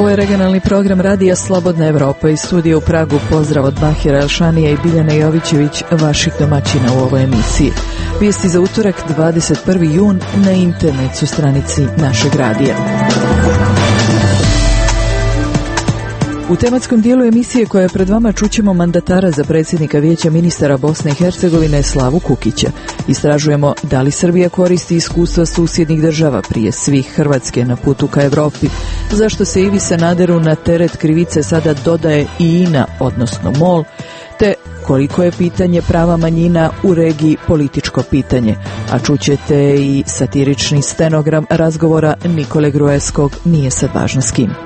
Ovo je regionalni program Radija Slobodna Evropa iz studija u Pragu. Pozdrav od Mahira Elšanija i Biljane Jovićević, vaših domaćina u ovoj emisiji. Vijesti za utorak 21. jun na internet su stranici našeg radija. U tematskom dijelu emisije koja je pred vama čućemo mandatara za predsjednika Vijeća ministara Bosne i Hercegovine Slavu Kukića. Istražujemo da li Srbija koristi iskustva susjednih država, prije svih Hrvatske, na putu ka Evropi, zašto se Ivi Sanaderu na teret krivice sada dodaje i INA, odnosno MOL, te koliko je pitanje prava manjina u regiji političko pitanje, a čućete i satirični stenogram razgovora Nikole Gruevskog, nije sad važno s kim.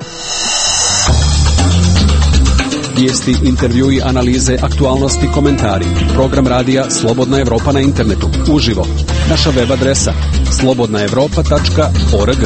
Vijesti, intervjui, analize, aktualnosti, komentari. Program radija Slobodna Evropa na internetu. Uživo. Naša web adresa slobodnaevropa.org.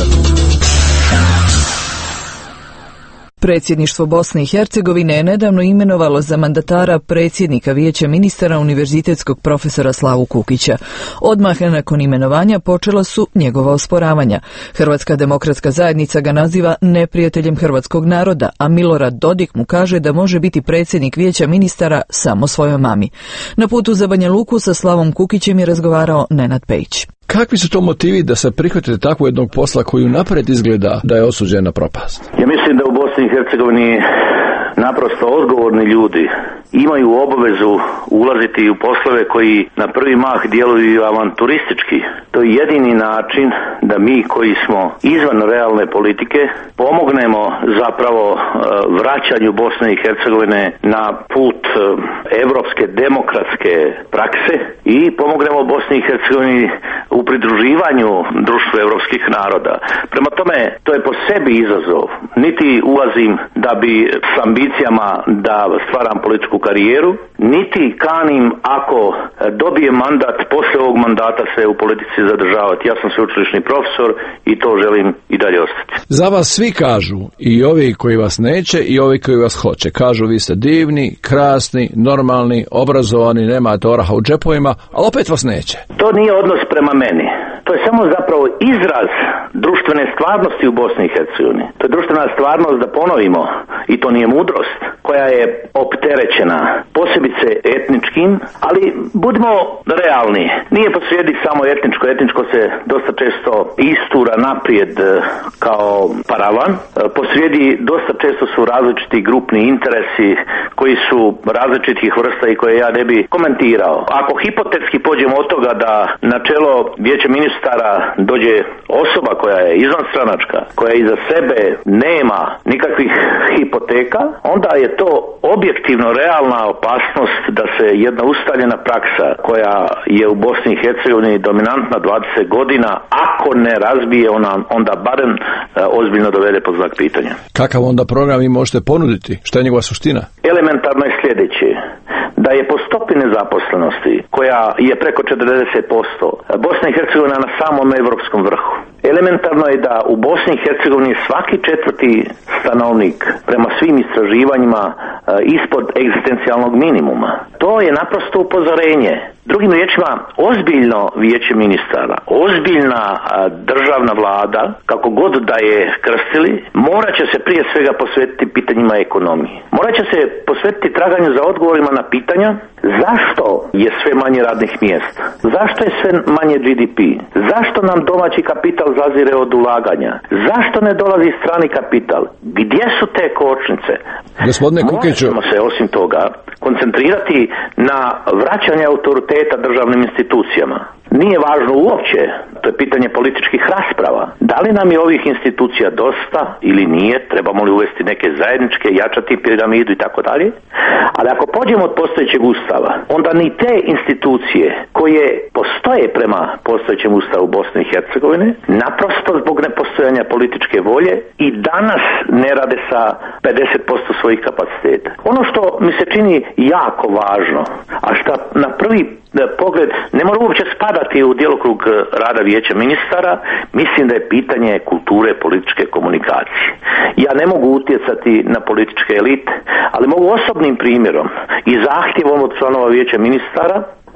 Predsjedništvo Bosne i Hercegovine je nedavno imenovalo za mandatara predsjednika Vijeća ministara univerzitetskog profesora Slavu Kukića. Odmah nakon imenovanja počela su njegova osporavanja. Hrvatska demokratska zajednica ga naziva neprijateljem hrvatskog naroda, a Milorad Dodik mu kaže da može biti predsjednik Vijeća ministara samo svojoj mami. Na putu za Banja Luku sa Slavom Kukićem je razgovarao Nenad Pejić. Kakvi su to motivi da se prihvatite takvog jednog posla koji unaprijed izgleda da je osuđen na propast? Ja mislim da u Bosni i Hercegovini naprosto odgovorni ljudi imaju obavezu ulaziti u poslove koji na prvi mah djeluju avanturistički. To je jedini način da mi koji smo izvan realne politike pomognemo zapravo vraćanju Bosne i Hercegovine na put evropske demokratske prakse i pomognemo Bosni i Hercegovini u pridruživanju društvu evropskih naroda. Prema tome, to je po sebi izazov. Niti ulazim da bi s ambicijama da stvaram političku karijeru, niti kanim ako dobijem mandat, poslije ovog mandata se u politici zadržavati. Ja sam sveučilišni profesor i to želim i dalje ostati. Za vas svi kažu, i ovi koji vas neće i ovi koji vas hoće. Kažu vi ste divni, krasni, normalni, obrazovani, nemate oraha u džepovima, ali opet vas neće. To nije odnos prema meni. To je samo zapravo izraz društvene stvarnosti u Bosni i Hercegovini. To je društvena stvarnost, da ponovimo, i to nije mudrost, koja je opterećena posebice etničkim, ali budimo realni. Nije posrijedi samo etničko. Etničko se dosta često istura naprijed kao paravan. Posrijedi dosta često su različiti grupni interesi koji su različitih vrsta i koje ja ne bi komentirao. Ako hipotetski pođemo od toga da na čelo Vijeća ministara dođe osoba koja je izvanstranačka, koja iza sebe nema nikakvih hipoteka, onda je to objektivno realna opasnost da se jedna ustaljena praksa koja je u Bosni i Hercegovini dominantna 20 godina, ako ne razbije, ona onda barem ozbiljno dovede pod znak pitanja. Kakav onda program vi možete ponuditi? Šta je njegova suština? Elementarno je sljedeće, da je po stopi nezaposlenosti, koja je preko 40%, Bosna i Hercegovina na samom evropskom vrhu. Elementarno je da u Bosni i Hercegovini svaki četvrti stanovnik prema svim istraživanjima ispod egzistencijalnog minimuma. To je naprosto upozorenje. Drugim riječima, ozbiljno Vijeće ministara, ozbiljna državna vlada, kako god da je krstili, morat će se prije svega posvetiti pitanjima ekonomije. Morat će se posvetiti traganju za odgovorima na pitanja zašto je sve manje radnih mjesta, zašto je sve manje GDP, zašto nam domaći kapital zazire od ulaganja, zašto ne dolazi strani kapital, gdje su te kočnice. Gospodine Kukiću, moramo se osim toga koncentrirati na vraćanje autoriteta državnim institucijama. Nije važno uopće, to je pitanje političkih rasprava. Da li nam je ovih institucija dosta ili nije, trebamo li uvesti neke zajedničke, jačati piramidu i tako dalje. Ali ako pođemo od postojećeg ustava, onda ni te institucije koje postoje prema postojećem ustavu Bosne i Hercegovine, naprosto zbog nepostojanja političke volje i danas ne rade sa 50% svojih kapaciteta. Ono što mi se čini jako važno, a što na prvi pogled ne mora uopće spadati u djelokrug rada Vijeća ministara, mislim da je pitanje kulture političke komunikacije. Ja ne mogu utjecati na političke elite, ali mogu osobnim primjerom i zahtjevom od članova Vijeća ministara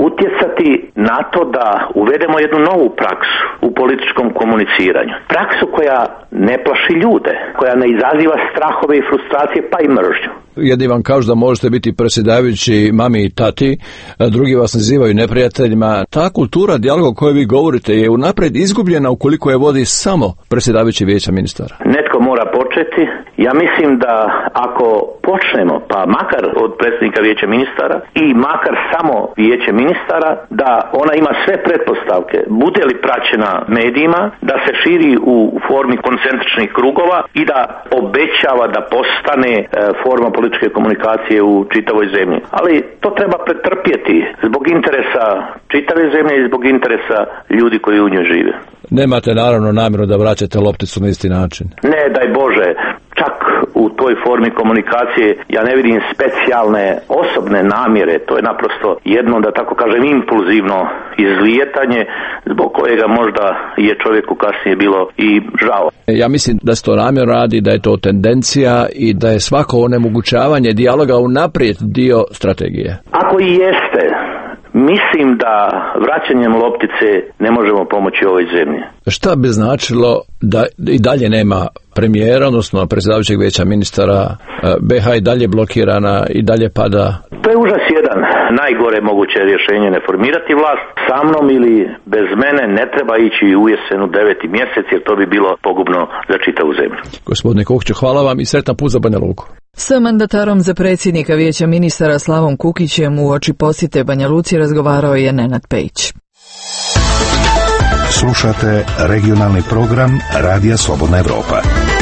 utjecati na to da uvedemo jednu novu praksu u političkom komuniciranju. Praksu koja ne plaši ljude, koja ne izaziva strahove i frustracije pa i mržnju. Jedni vam kažu da možete biti predsjedavajući mami i tati, drugi vas nazivaju neprijateljima. Ta kultura dijaloga o kojoj vi govorite je unaprijed izgubljena ukoliko je vodi samo predsjedavajući vijeća ministara. Netko mora početi. Ja mislim da ako počnemo, pa makar od predsjednika vijeća ministara i makar samo vijeće ministara, da ona ima sve pretpostavke, bude li praćena medijima, da se širi u formi koncentričnih krugova i da obećava da postane forma političke komunikacije u čitavoj zemlji. Ali to treba pretrpjeti zbog interesa čitave zemlje i zbog interesa ljudi koji u njoj žive. Nemate naravno namjeru da vraćate lopticu na isti način. Ne, daj Bože, čak u toj formi komunikacije ja ne vidim specijalne osobne namjere, to je naprosto jedno, da tako kažem, impulzivno izlijetanje zbog kojega možda je čovjeku kasnije bilo i žao. Ja mislim da se to namjerno radi, da je to tendencija i da je svako onemogućavanje dijaloga unaprijed dio strategije. Ako i jeste, mislim da vraćanjem loptice ne možemo pomoći ovoj zemlji. Šta bi značilo da i dalje nema premijera, odnosno predsjedavajućeg vijeća ministara, BiH i dalje blokirana i dalje pada? To je užas jedan. Najgore moguće rješenje ne formirati vlast. Sa mnom ili bez mene ne treba ići u jesenu 9. mjesec, jer to bi bilo pogubno za čitavu zemlju. Gospodine Kukiću, hvala vam i sretan put za Banja Luku. Sa mandatarom za predsjednika vijeća ministara Slavom Kukićem u oči posjete Banja Luci razgovarao je Nenad Pejić. Slušate regionalni program Radija Slobodna Evropa.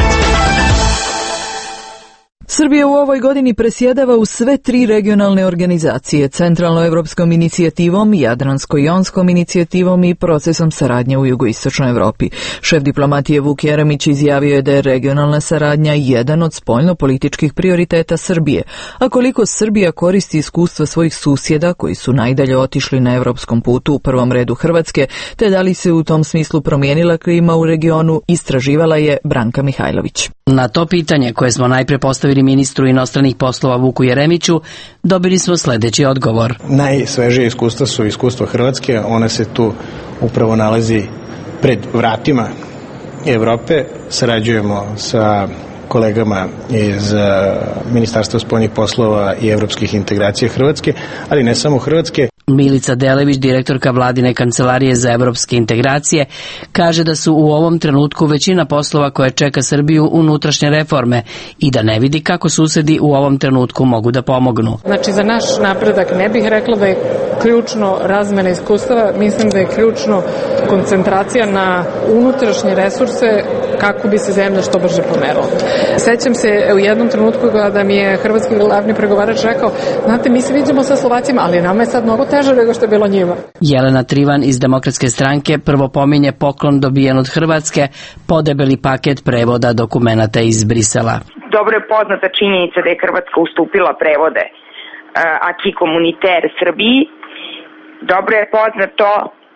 Srbija u ovoj godini presjedava u sve 3 regionalne organizacije, Centralnoevropskom inicijativom, Jadransko-jonskom inicijativom i procesom saradnje u jugoistočnoj Europi. Šef diplomatije Vuk Jeremić izjavio je da je regionalna saradnja jedan od spoljno-političkih prioriteta Srbije, a koliko Srbija koristi iskustva svojih susjeda koji su najdalje otišli na europskom putu, u prvom redu Hrvatske, te da li se u tom smislu promijenila klima u regionu, istraživala je Branka Mihajlović. Na to pitanje koje smo najpre postavili ministru inostranih poslova Vuku Jeremiću, dobili smo sljedeći odgovor. Najsvežije iskustva su iskustva Hrvatske, ona se tu upravo nalazi pred vratima Evrope. Sarađujemo sa kolegama iz Ministarstva spoljnih poslova i evropskih integracija Hrvatske, ali ne samo Hrvatske. Milica Delević, direktorka Vladine kancelarije za evropske integracije, kaže da su u ovom trenutku većina poslova koje čeka Srbiju unutrašnje reforme i da ne vidi kako susjedi u ovom trenutku mogu da pomognu. Znači, za naš napredak ne bih rekla da je ključno razmena iskustava, mislim da je ključno koncentracija na unutrašnje resurse kako bi se zemlja što brže pomerila. Sećam se u jednom trenutku da mi je hrvatski glavni pregovarač rekao, znate, mi se vidimo sa Slovacima, ali nama je sad mnogo teže nego što je bilo njima. Jelena Trivan iz Demokratske stranke prvo pominje poklon dobijen od Hrvatske, podebeli paket prevoda dokumenata iz Brisela. Dobro je poznata činjenica da je Hrvatska ustupila prevode acquis communautaire Srbiji. Dobro je poznato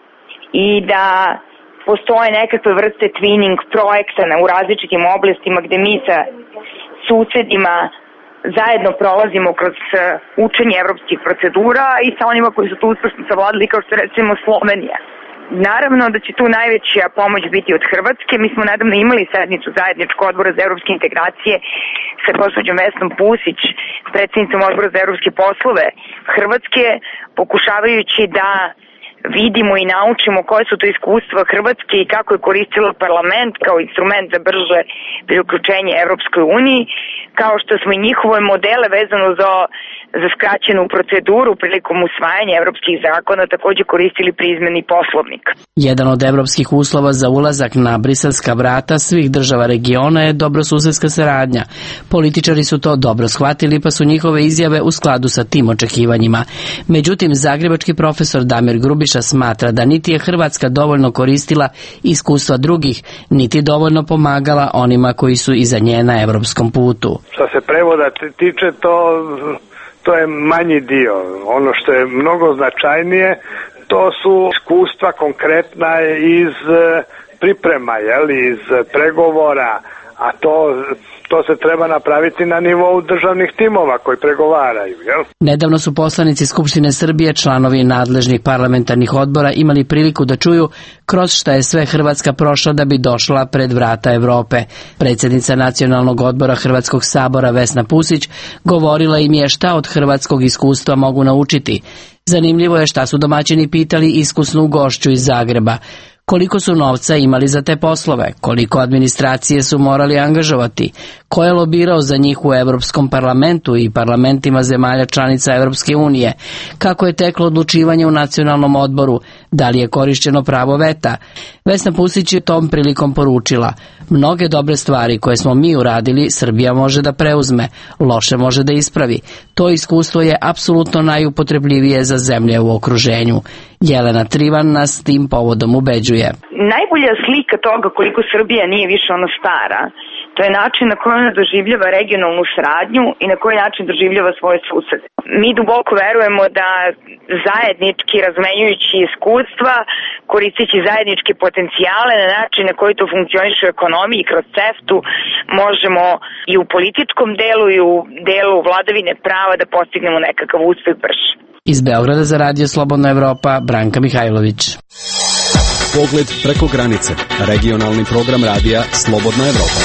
i da postoje nekakve vrste twinning projekta u različitim oblastima gdje mi sa susjedima zajedno prolazimo kroz učenje evropskih procedura i sa onima koji su tu uspešno savladali, kao što recimo Slovenija. Naravno da će tu najveća pomoć biti od Hrvatske. Mi smo nedavno imali sednicu zajedničkog odbora za evropske integracije sa gospođom Vesnom Pusić, predsjednicom odbora za evropske poslove Hrvatske, pokušavajući da vidimo i naučimo koje su to iskustva Hrvatske i kako je koristila parlament kao instrument za brže priključenje Evropskoj uniji, kao što smo i njihove modele vezano za skraćenu proceduru prilikom usvajanja evropskih zakona također koristili pri izmeni Poslovnika. Jedan od evropskih uslova za ulazak na briselska vrata svih država regiona je dobrosusedska saradnja. Političari su to dobro shvatili, pa su njihove izjave u skladu sa tim očekivanjima. Međutim, zagrebački profesor Damir Grubiša smatra da niti je Hrvatska dovoljno koristila iskustva drugih, niti dovoljno pomagala onima koji su iza nje na evropskom putu. Što se prevoda tiče, to je manji dio. Ono što je mnogo značajnije, to su iskustva konkretna iz priprema, iz pregovora, a to to se treba napraviti na nivou državnih timova koji pregovaraju, jel? Nedavno su poslanici Skupštine Srbije, članovi nadležnih parlamentarnih odbora, imali priliku da čuju kroz šta je sve Hrvatska prošla da bi došla pred vrata Evrope. Predsjednica Nacionalnog odbora Hrvatskog sabora Vesna Pusić govorila im je šta od hrvatskog iskustva mogu naučiti. Zanimljivo je šta su domaćini pitali iskusnu gošću iz Zagreba. Koliko su novca imali za te poslove, koliko administracije su morali angažovati, ko je lobirao za njih u Europskom parlamentu i parlamentima zemalja članica Europske unije, kako je teklo odlučivanje u nacionalnom odboru, da li je korišćeno pravo veta. Vesna Pusić je tom prilikom poručila: mnoge dobre stvari koje smo mi uradili Srbija može da preuzme, loše može da ispravi. To iskustvo je apsolutno najupotrebljivije za zemlje u okruženju. Jelena Trivan nas tim povodom ubeđuje. Najbolja slika toga koliko Srbija nije više ono stara, to je način na koji ona doživljava regionalnu saradnju i na koji način doživljava svoje susede. Mi duboko verujemo da zajednički razmenjujući iskustva, koristeći zajedničke potencijale na način na koji to funkcioniše u ekonomiji kroz CEFTA-u, možemo i u političkom delu i u delu vladavine prava da postignemo nekakav uspeh brže. Iz Beograda za Radio Slobodna Evropa, Branka Mihajlović. Pogled preko granice. Regionalni program radija Slobodna Evropa.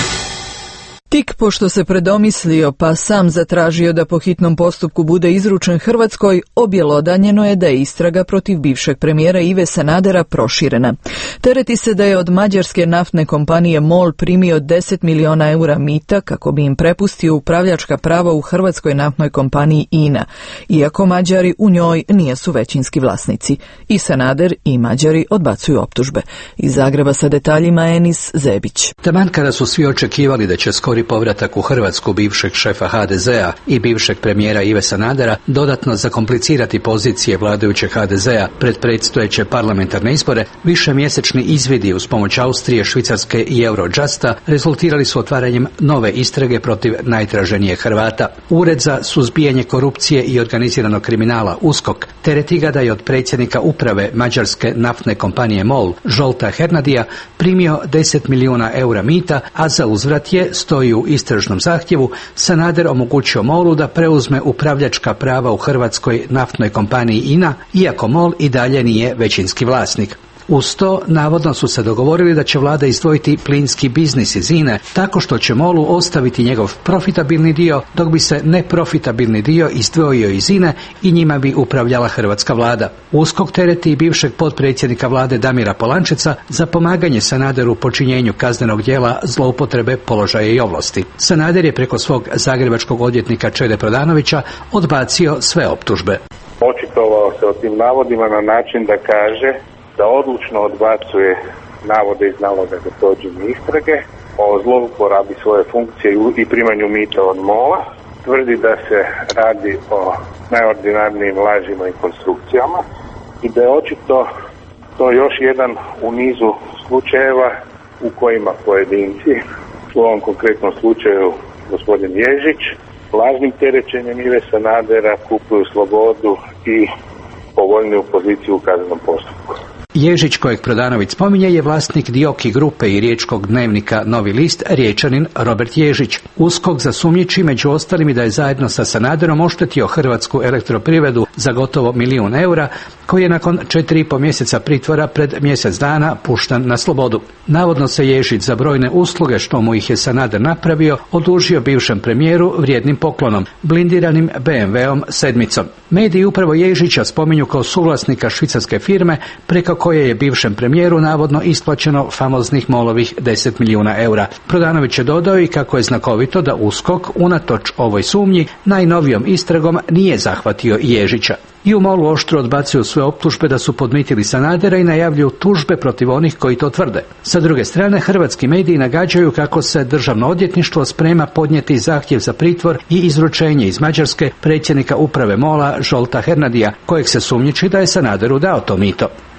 Tik pošto se predomislio pa sam zatražio da po hitnom postupku bude izručen Hrvatskoj, objelodanjeno je da je istraga protiv bivšeg premijera Ive Sanadera proširena. Tereti se da je od mađarske naftne kompanije MOL primio 10 miliona eura mita kako bi im prepustio upravljačka prava u hrvatskoj naftnoj kompaniji INA, iako Mađari u njoj nisu većinski vlasnici. I Sanader i Mađari odbacuju optužbe. Iz Zagreba sa detaljima Enis Zebić. Taman kada su svi očekivali da će skori povratak u Hrvatsku bivšeg šefa HDZ-a i bivšeg premijera Ive Sanadera dodatno zakomplicirati pozicije vladajućeg HDZ-a pred predstojeće parlamentarne izbore, višemjesečni izvidi uz pomoć Austrije, Švicarske i Eurojusta rezultirali su otvaranjem nove istrage protiv najtraženijeg Hrvata. Ured za suzbijanje korupcije i organiziranog kriminala USKOK tereti ga da je od predsjednika uprave mađarske naftne kompanije MOL Zsolta Hernadija primio 10 milijuna eura mita, a za uzvrat je, stoji u istražnom zahtjevu, Sanader omogućio MOL-u da preuzme upravljačka prava u hrvatskoj naftnoj kompaniji INA, iako MOL i dalje nije većinski vlasnik. Uz to, navodno su se dogovorili da će vlada izdvojiti plinski biznis iz INA-e tako što će MOL-u ostaviti njegov profitabilni dio, dok bi se neprofitabilni dio izdvojio iz INA-e i njima bi upravljala hrvatska vlada. USKOK tereti i bivšeg potpredsjednika vlade Damira Polančeca za pomaganje Sanaderu u počinjenju kaznenog djela zloupotrebe položaja i ovlasti. Sanader je preko svog zagrebačkog odvjetnika Čede Prodanovića odbacio sve optužbe. Očitovao se o tim navodima na način da kaže da odlučno odbacuje navode iz naloga za provođenje istrage o zlouporabi svoje funkcije i primanju mita od MOL-a. Tvrdi da se radi o najordinarnijim lažima i konstrukcijama i da je očito to još jedan u nizu slučajeva u kojima pojedinci, u ovom konkretnom slučaju gospodin Ježić, lažnim terećenjem Ive Sanadera kupuju slobodu i povoljniju poziciju u kaznenom postupku. Ježić, kojeg Prodanović spominje, je vlasnik Dioki grupe i riječkog dnevnika Novi list, Riječanin Robert Ježić. USKOK zasumnjiči među ostalim i da je zajedno sa Sanaderom oštetio Hrvatsku elektroprivredu za gotovo 1 milijun eura, koji je nakon 4,5 mjeseca pritvora pred mjesec dana pušten na slobodu. Navodno se Ježić za brojne usluge što mu ih je Sanader napravio odužio bivšem premijeru vrijednim poklonom, blindiranim BMW-om 7. Mediji upravo Ježića spominju kao suvlasnika švicarske firme preko koje je bivšem premijeru navodno isplaćeno famoznih MOL-ovih 10 milijuna eura. Prodanović je dodao i kako je znakovito da USKOK, unatoč ovoj sumnji, najnovijom istragom nije zahvatio Ježića. I u MOL-u oštro odbacuju sve optužbe da su podmitili Sanadera i najavljuju tužbe protiv onih koji to tvrde. Sa druge strane, hrvatski mediji nagađaju kako se državno odvjetništvo sprema podnijeti zahtjev za pritvor i izručenje iz Mađarske predsjednika uprave MOL-a Zsolta Hernadija, kojeg se sumnjiči da je Sanaderu dao to mito.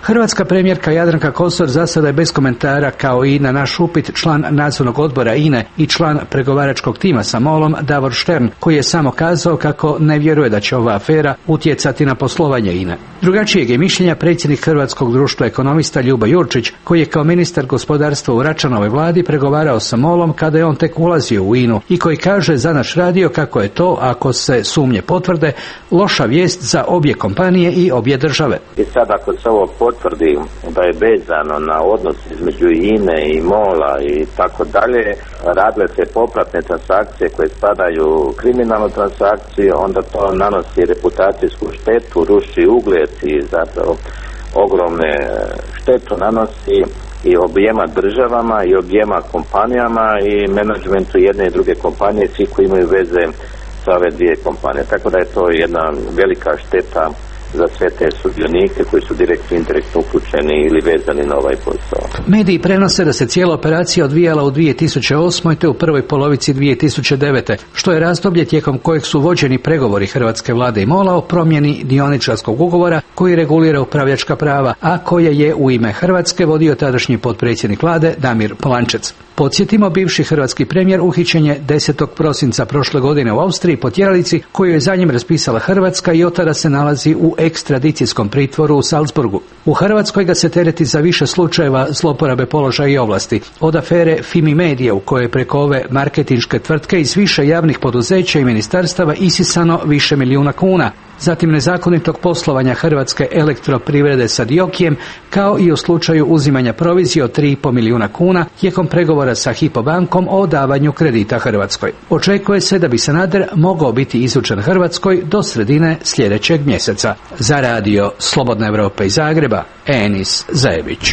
Hrvatska premijerka Jadranka Kosor za sada je bez komentara, kao i na naš upit član nadzornog odbora INA-e i član pregovaračkog tima sa MOL-om Davor Štern, koji je samo kazao kako ne vjeruje da će ova afera utjecati na poslovanje INA-e. Drugačijeg je mišljenja predsjednik Hrvatskog društva ekonomista Ljubo Jurčić, koji je kao ministar gospodarstva u Račanovoj vladi pregovarao sa MOL-om kada je on tek ulazio u INA-u i koji kaže za naš radio kako je to, ako se sumnje potvrde, loša vijest za obje kompanije i obje države. I sad ako se ovo potvrdi da je vezano na odnos između INA-e i MOL-a i tako dalje, radile se popratne transakcije koje spadaju u kriminalnu transakciju, onda to nanosi reputacijsku štetu, ruši ugled i zapravo ogromne štetu nanosi i objema državama i objema kompanijama i menadžmentu jedne i druge kompanije, svi koji imaju veze sa ove dvije kompanije. Tako da je to jedna velika šteta za sve te sudionike koji su direktno i indirektno uključeni ili vezani na ovaj posao. Mediji prenose da se cijela operacija odvijala u 2008. te u prvoj polovici 2009. što je razdoblje tijekom kojeg su vođeni pregovori hrvatske vlade i MOL-a o promjeni dioničarskog ugovora koji regulira upravljačka prava, a koje je u ime Hrvatske vodio tadašnji potpredsjednik vlade Damir Polančec. Podsjetimo, bivši hrvatski premijer uhićen je 10. prosinca prošle godine u Austriji po tjeralici koju je za njim raspisala Hrvatska i od tada se nalazi u ekstradicijskom pritvoru u Salzburgu. U Hrvatskoj ga se tereti za više slučajeva zloporabe položaja i ovlasti, od afere Fimi Media u kojoj je preko ove marketinške tvrtke iz više javnih poduzeća i ministarstava isisano više milijuna kuna, zatim nezakonitog poslovanja Hrvatske elektroprivrede sa Diokijem, kao i u slučaju uzimanja provizije od 3,5 milijuna kuna tijekom pregovora sa Hypo bankom o davanju kredita Hrvatskoj. Očekuje se da bi Sanader mogao biti izručen Hrvatskoj do sredine sljedećeg mjeseca. Za radio Slobodna Evropa iz Zagreba, Enis Zajević.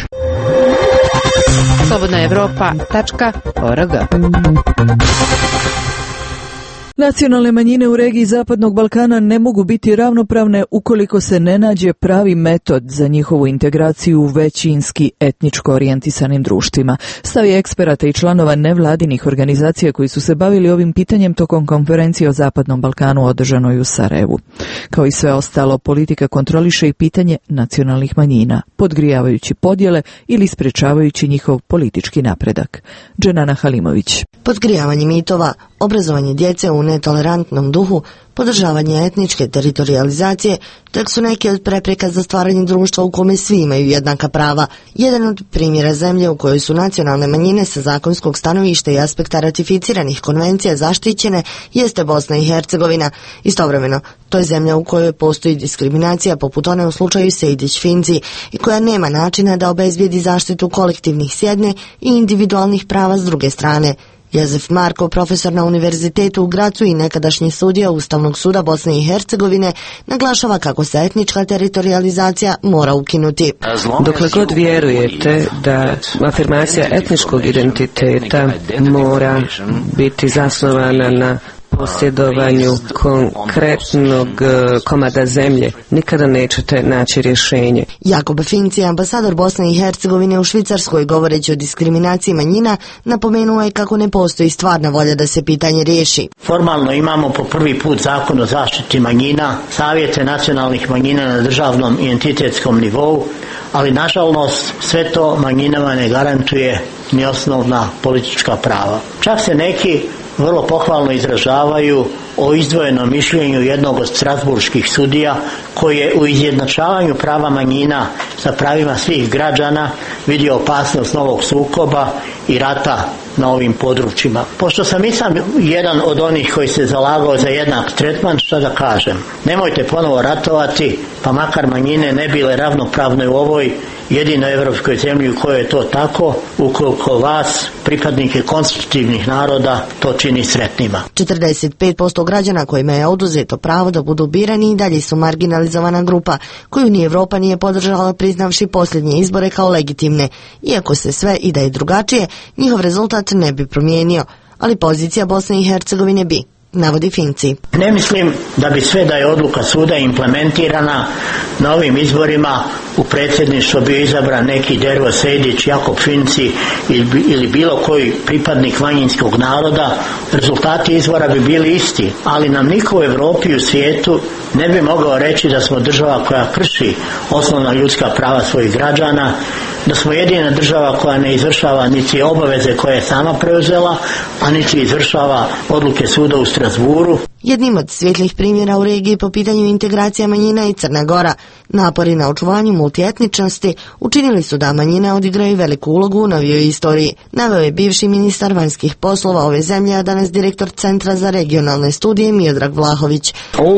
slobodnaevropa.org. Nacionalne manjine u regiji Zapadnog Balkana ne mogu biti ravnopravne ukoliko se ne nađe pravi metod za njihovu integraciju u većinski etničko orijentisanim društvima. Stav je eksperata i članova nevladinih organizacija koji su se bavili ovim pitanjem tokom konferencije o Zapadnom Balkanu održanoj u Sarajevu. Kao i sve ostalo, politika kontroliše i pitanje nacionalnih manjina, podgrijavajući podjele ili sprečavajući njihov politički napredak. Dženana Halimović. Podgrijavanje mitova, obrazovanje djece u netolerantnom duhu, podržavanje etničke teritorijalizacije, tek su neke od prepreka za stvaranje društva u kome svi imaju jednaka prava. Jedan od primjera zemlje u kojoj su nacionalne manjine sa zakonskog stanovišta i aspekta ratificiranih konvencija zaštićene jeste Bosna i Hercegovina. Istovremeno, to je zemlja u kojoj postoji diskriminacija poput one u slučaju Sejdić-Finci i koja nema načina da obezbijedi zaštitu kolektivnih s jedne i individualnih prava s druge strane. Jozef Marko, profesor na univerzitetu u Gracu i nekadašnji sudija Ustavnog suda Bosne i Hercegovine, naglašava kako se etnička teritorijalizacija mora ukinuti. Dokle god vjerujete da afirmacija etničkog identiteta mora biti zasnovana na posjedovanju konkretnog komada zemlje, nikada nećete naći rješenje. Jakob Finci, ambasador Bosne i Hercegovine u Švicarskoj, govoreći o diskriminaciji manjina, napomenuo je kako ne postoji stvarna volja da se pitanje riješi. Formalno imamo po prvi put zakon o zaštiti manjina, savjete nacionalnih manjina na državnom i entitetskom nivou, ali nažalost sve to manjinama ne garantuje ni osnovna politička prava. Čak se neki vrlo pohvalno izražavaju o izdvojenom mišljenju jednog od strasburških sudija koji je u izjednačavanju prava manjina sa pravima svih građana vidio opasnost novog sukoba i rata na ovim područjima. Pošto sam i sam jedan od onih koji se zalagao za jednak tretman, što da kažem? Nemojte ponovo ratovati, pa makar manjine ne bile ravnopravne u ovoj jedinoj evropskoj zemlji u kojoj je to tako, ukoliko vas, pripadnike konstitutivnih naroda, to čini sretnima. 45% građana kojima je oduzeto pravo da budu birani i dalje su marginalizovana grupa, koju ni Evropa nije podržala priznavši posljednje izbore kao legitimne. Iako se sve i da je drugačije, njihov rezultat ne bi promijenio, ali pozicija Bosne i Hercegovine bi, navodi Finci. Ne mislim da bi sve da je odluka suda implementirana na ovim izborima u predsjedništvo bio izabran neki Dervo Sejdić, Jakob Finci ili bilo koji pripadnik manjinskog naroda, rezultati izbora bi bili isti, ali nam niko u Europi i u svijetu ne bi mogao reći da smo država koja krši osnovna ljudska prava svojih građana, da smo jedina država koja ne izvršava niti obaveze koje je sama preuzela, a niti izvršava odluke suda u Strasburu. Jednim od svjetlih primjera u regiji po pitanju integracija manjina i Crna Gora. Napori na očuvanju multietničnosti učinili su da manjine odigraju veliku ulogu u novijoj istoriji. Naveo je bivši ministar vanjskih poslova ove zemlje, a danas direktor Centra za regionalne studije Miodrag Vlahović.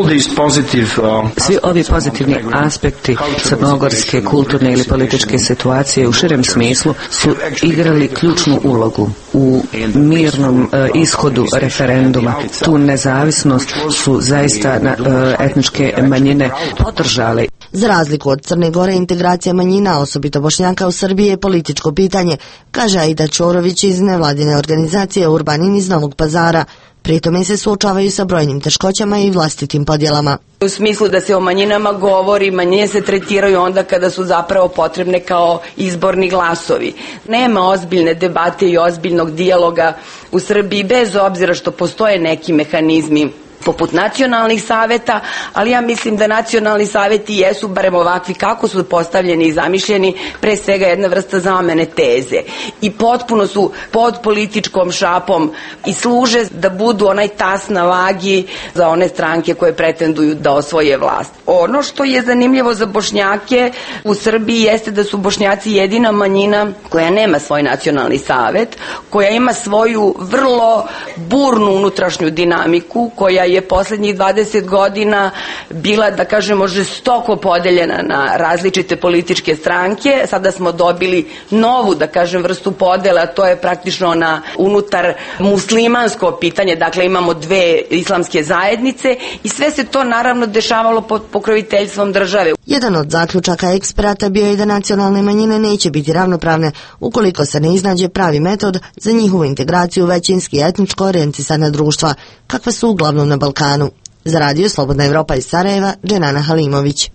Svi ovi pozitivni aspekti crnogorske, kulturne ili političke situacije u širem smislu su igrali ključnu ulogu u mirnom ishodu referenduma. Tu nezavisnost su zaista etničke manjine podržale. Za razliku od Crne Gore, integracija manjina, osobito Bošnjaka u Srbiji, je političko pitanje, kaže Aida Čorović iz nevladine organizacije Urbanin iz Novog Pazara. Pri tome se suočavaju sa brojnim teškoćama i vlastitim podjelama. U smislu da se o manjinama govori, manjine se tretiraju onda kada su zapravo potrebne kao izborni glasovi. Nema ozbiljne debate i ozbiljnog dijaloga u Srbiji, bez obzira što postoje neki mehanizmi poput nacionalnih saveta, ali ja mislim da nacionalni saveti jesu, barem ovakvi kako su postavljeni i zamišljeni, pre svega jedna vrsta zamene teze. I potpuno su pod političkom šapom i služe da budu onaj tas na vagi za one stranke koje pretenduju da osvoje vlast. Ono što je zanimljivo za Bošnjake u Srbiji jeste da su Bošnjaci jedina manjina koja nema svoj nacionalni savet, koja ima svoju vrlo burnu unutrašnju dinamiku, koja je poslednjih 20 godina bila, da kažemo, žestoko podeljena na različite političke stranke. Sada smo dobili novu, da kažem, vrstu podela, to je praktično na unutar muslimansko pitanje, dakle imamo dve islamske zajednice i sve se to naravno dešavalo pod pokroviteljstvom države. Jedan od zaključaka eksperata bio je da nacionalne manjine neće biti ravnopravne ukoliko se ne iznađe pravi metod za njihovu integraciju u većinski etničko orijentisana društva, kakva su uglavnom na Balkanu. Za Radio Slobodna Evropa iz Sarajeva, Dženana Halimović.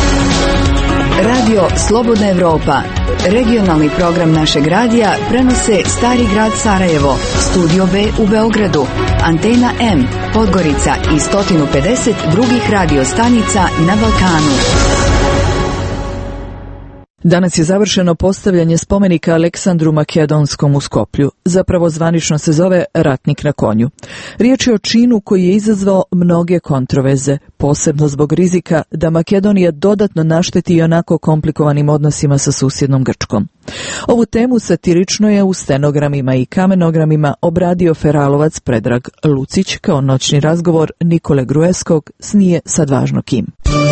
Radio Slobodna Evropa, regionalni program našeg radija, prenose Stari grad Sarajevo, Studio B u Beogradu, Antena M, Podgorica i 150 drugih radio stanica na Balkanu. Danas je završeno postavljanje spomenika Aleksandru Makedonskom u Skoplju. Zapravo zvanično se zove Ratnik na konju. Riječ je o činu koji je izazvao mnoge kontroverze, posebno zbog rizika da Makedonija dodatno našteti i onako komplikovanim odnosima sa susjednom Grčkom. Ovu temu satirično je u stenogramima i kamenogramima obradio feralovac Predrag Lucić kao noćni razgovor Nikole Gruevskog s Nije sad važno kim.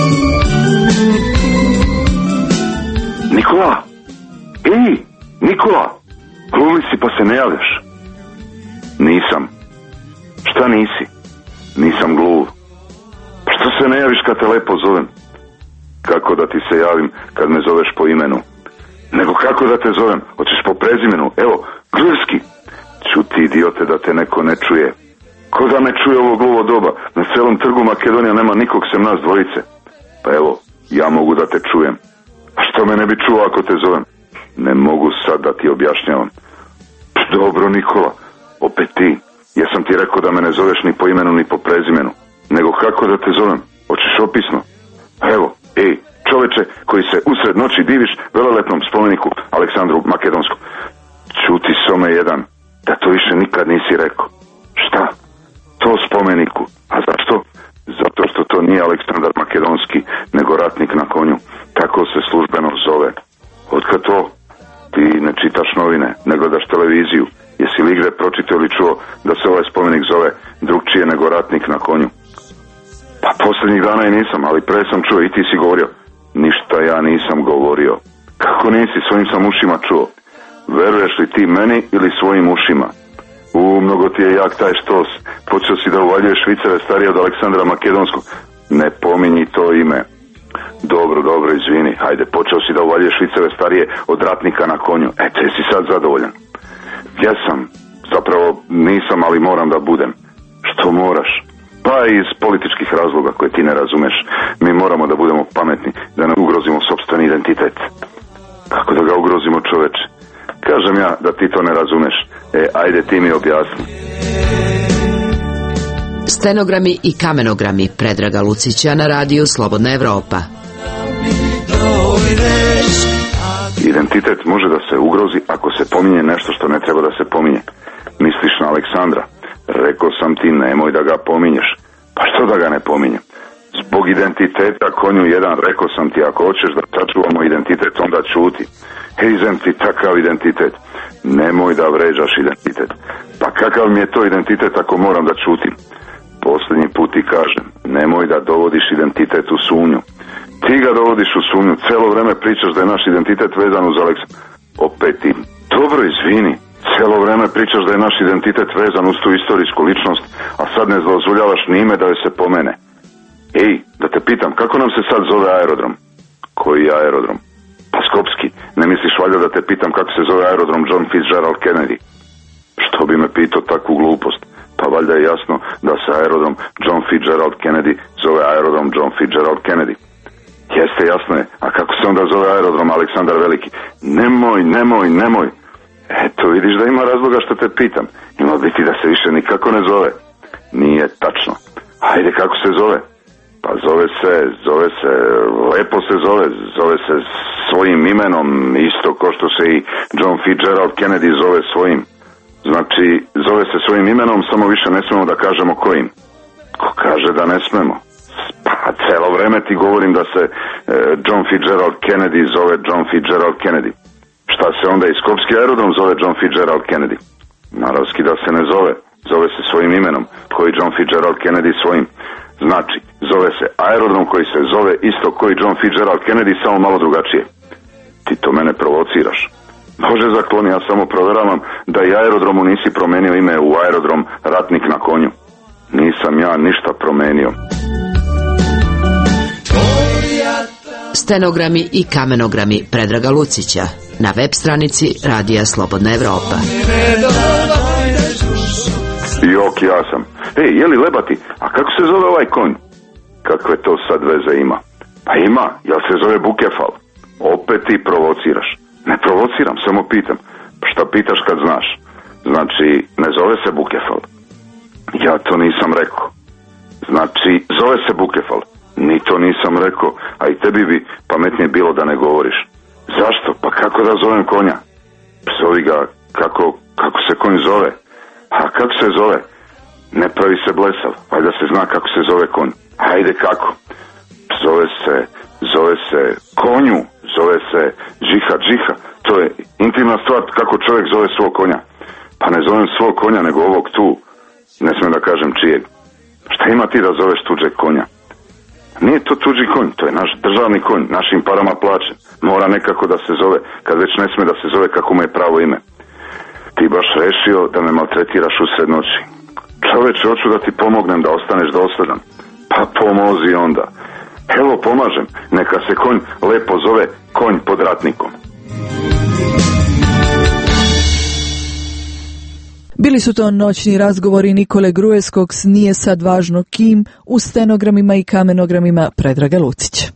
Nikola! Ej, Nikola! Glumi si pa se ne javljaš. Nisam. Šta nisi? Nisam gluv. Pa što se ne javiš kad te lepo zovem? Kako da ti se javim kad me zoveš po imenu? Nego kako da te zovem? Hoćeš po prezimenu? Evo, Gruevski. Čuti idiote da te neko ne čuje. Ko da me čuje ovo gluvo doba? Na celom trgu Makedonija nema nikog sem nas dvojice. Pa evo, ja mogu da te čujem. A što me ne bi čuo ako te zovem? Ne mogu sad da ti objašnjavam. Dobro, Nikola, opet ti. Ja sam ti rekao da me ne zoveš ni po imenu ni po prezimenu. Nego kako da te zovem? Hoćeš opisno? Evo, ej, čoveče koji se usred noći diviš velelepnom spomeniku Aleksandru Makedonskom. Čuti some jedan, da to više nikad nisi rekao. Šta? To spomeniku. A zašto? Zato što to nije Aleksandar Makedonski, nego Ratnik na konju. Tako se službeno zove. Otkad to? Ti ne čitaš novine, nego daš televiziju. Jesi li igde pročitao ili čuo da se ovaj spomenik zove drugčije nego Ratnik na konju? Pa posljednjih dana i nisam, ali pre sam čuo i ti si govorio. Ništa ja nisam govorio. Kako nisi, svojim sam ušima čuo. Veruješ li ti meni ili svojim ušima? Mnogo ti je jak taj štos. Počeo si da uvaljuješ viceve starije od Aleksandra Makedonskog. Ne pominji to ime. Dobro, izvini. Hajde, počeo si da uvaljuješ viceve starije od Ratnika na konju. Eto, jesi sad zadovoljan? Jesam. Zapravo nisam, ali moram da budem. Što moraš? Pa iz političkih razloga koje ti ne razumeš. Mi moramo da budemo pametni, da ne ugrozimo sopstveni identitet. Kako da ga ugrozimo, čoveče? Kažem ja da ti to ne razumeš. Ajde ti mi objasni. Stenogrami i kamenogrami Predraga Lucića na radiju Slobodna Evropa. Identitet može da se ugrozi ako se pominje nešto što ne treba da se pominje. Misliš na Aleksandra? Rekao sam ti nemoj da ga pominješ. Pa što da ga ne pominjem? Zbog identiteta konju jedan, rekao sam ti ako hoćeš da sačuvamo identitet onda ćuti. Izem ti takav identitet. Nemoj da vređaš identitet. Pa kakav mi je to identitet ako moram da ćutim? Posljednji put ti kažem, nemoj da dovodiš identitet u sumnju. Ti ga dovodiš u sumnju, celo vreme pričaš da je naš identitet vezan uz Aleksa. Opet ti, dobro izvini, celo vreme pričaš da je naš identitet vezan uz tu istorijsku ličnost, a sad ne dozvoljavaš ni ime da joj se pomene. Ej, da te pitam, kako nam se sad zove aerodrom? Koji aerodrom? Pa Skopski, ne misliš valjda da te pitam kako se zove aerodrom John Fitzgerald Kennedy? Što bi me pitao takvu glupost? Pa valjda je jasno da se aerodrom John Fitzgerald Kennedy zove aerodrom John Fitzgerald Kennedy. Jeste, jasno je. A kako se onda zove aerodrom Aleksandar Veliki? Nemoj. Eto, vidiš da ima razloga što te pitam. Ima biti da se više nikako ne zove. Nije tačno. Ajde, kako se zove? Pa zove se, lepo se zove se svojim imenom, isto ko što se i John Fitzgerald Kennedy zove svojim. Znači, zove se svojim imenom, samo više ne smemo da kažemo kojim. Ko kaže da ne smemo? Pa celo vreme ti govorim da se John Fitzgerald Kennedy zove John Fitzgerald Kennedy. Šta se onda i Skopski aerodrom zove John Fitzgerald Kennedy? Naravski da se ne zove se svojim imenom, koji John Fitzgerald Kennedy svojim. Znači, zove se aerodrom koji se zove isto koji John Fitzgerald Kennedy, samo malo drugačije. Ti to mene provociraš. Bože zakloni, ja samo proveravam da i aerodromu nisi promenio ime u aerodrom Ratnik na konju. Nisam ja ništa promenio. Stenogrami i kamenogrami Predraga Lucića na web stranici Radija Slobodna Evropa. Jok, ja sam. Ej, jeli lebati, a kako se zove ovaj konj? Kakve to sad veze ima? Pa ima, jel se zove Bukefal? Opet ti provociraš. Ne provociram, samo pitam. Pa šta pitaš kad znaš? Znači, ne zove se Bukefal. Ja to nisam rekao. Znači, zove se Bukefal. Ni to nisam rekao, a i tebi bi pametnije bilo da ne govoriš. Zašto? Pa kako da zovem konja? Zovi ga, kako se konj zove? A kako se zove? Ne pravi se blesav, valjda se zna kako se zove konj. Ajde kako? Zove se konju, zove se džiha. To je intimna stvar kako čovjek zove svog konja. Pa ne zovem svog konja, nego ovog tu. Ne smijem da kažem čijeg. Šta ima ti da zoveš tuđeg konja? Nije to tuđi konj, to je naš državni konj, našim parama plaćen. Mora nekako da se zove, kad već ne sme da se zove kako mu je pravo ime. Ti baš rešio da me maltretiraš usred noći. Čoveče, hoću da ti pomognem da ostaneš dosledan. Pa pomozi onda. Evo pomažem, neka se konj lepo zove konj pod ratnikom. Bili su to noćni razgovori Nikole Grujeskog s Nije sad važno kim u stenogramima i kamenogramima Predraga Lucića.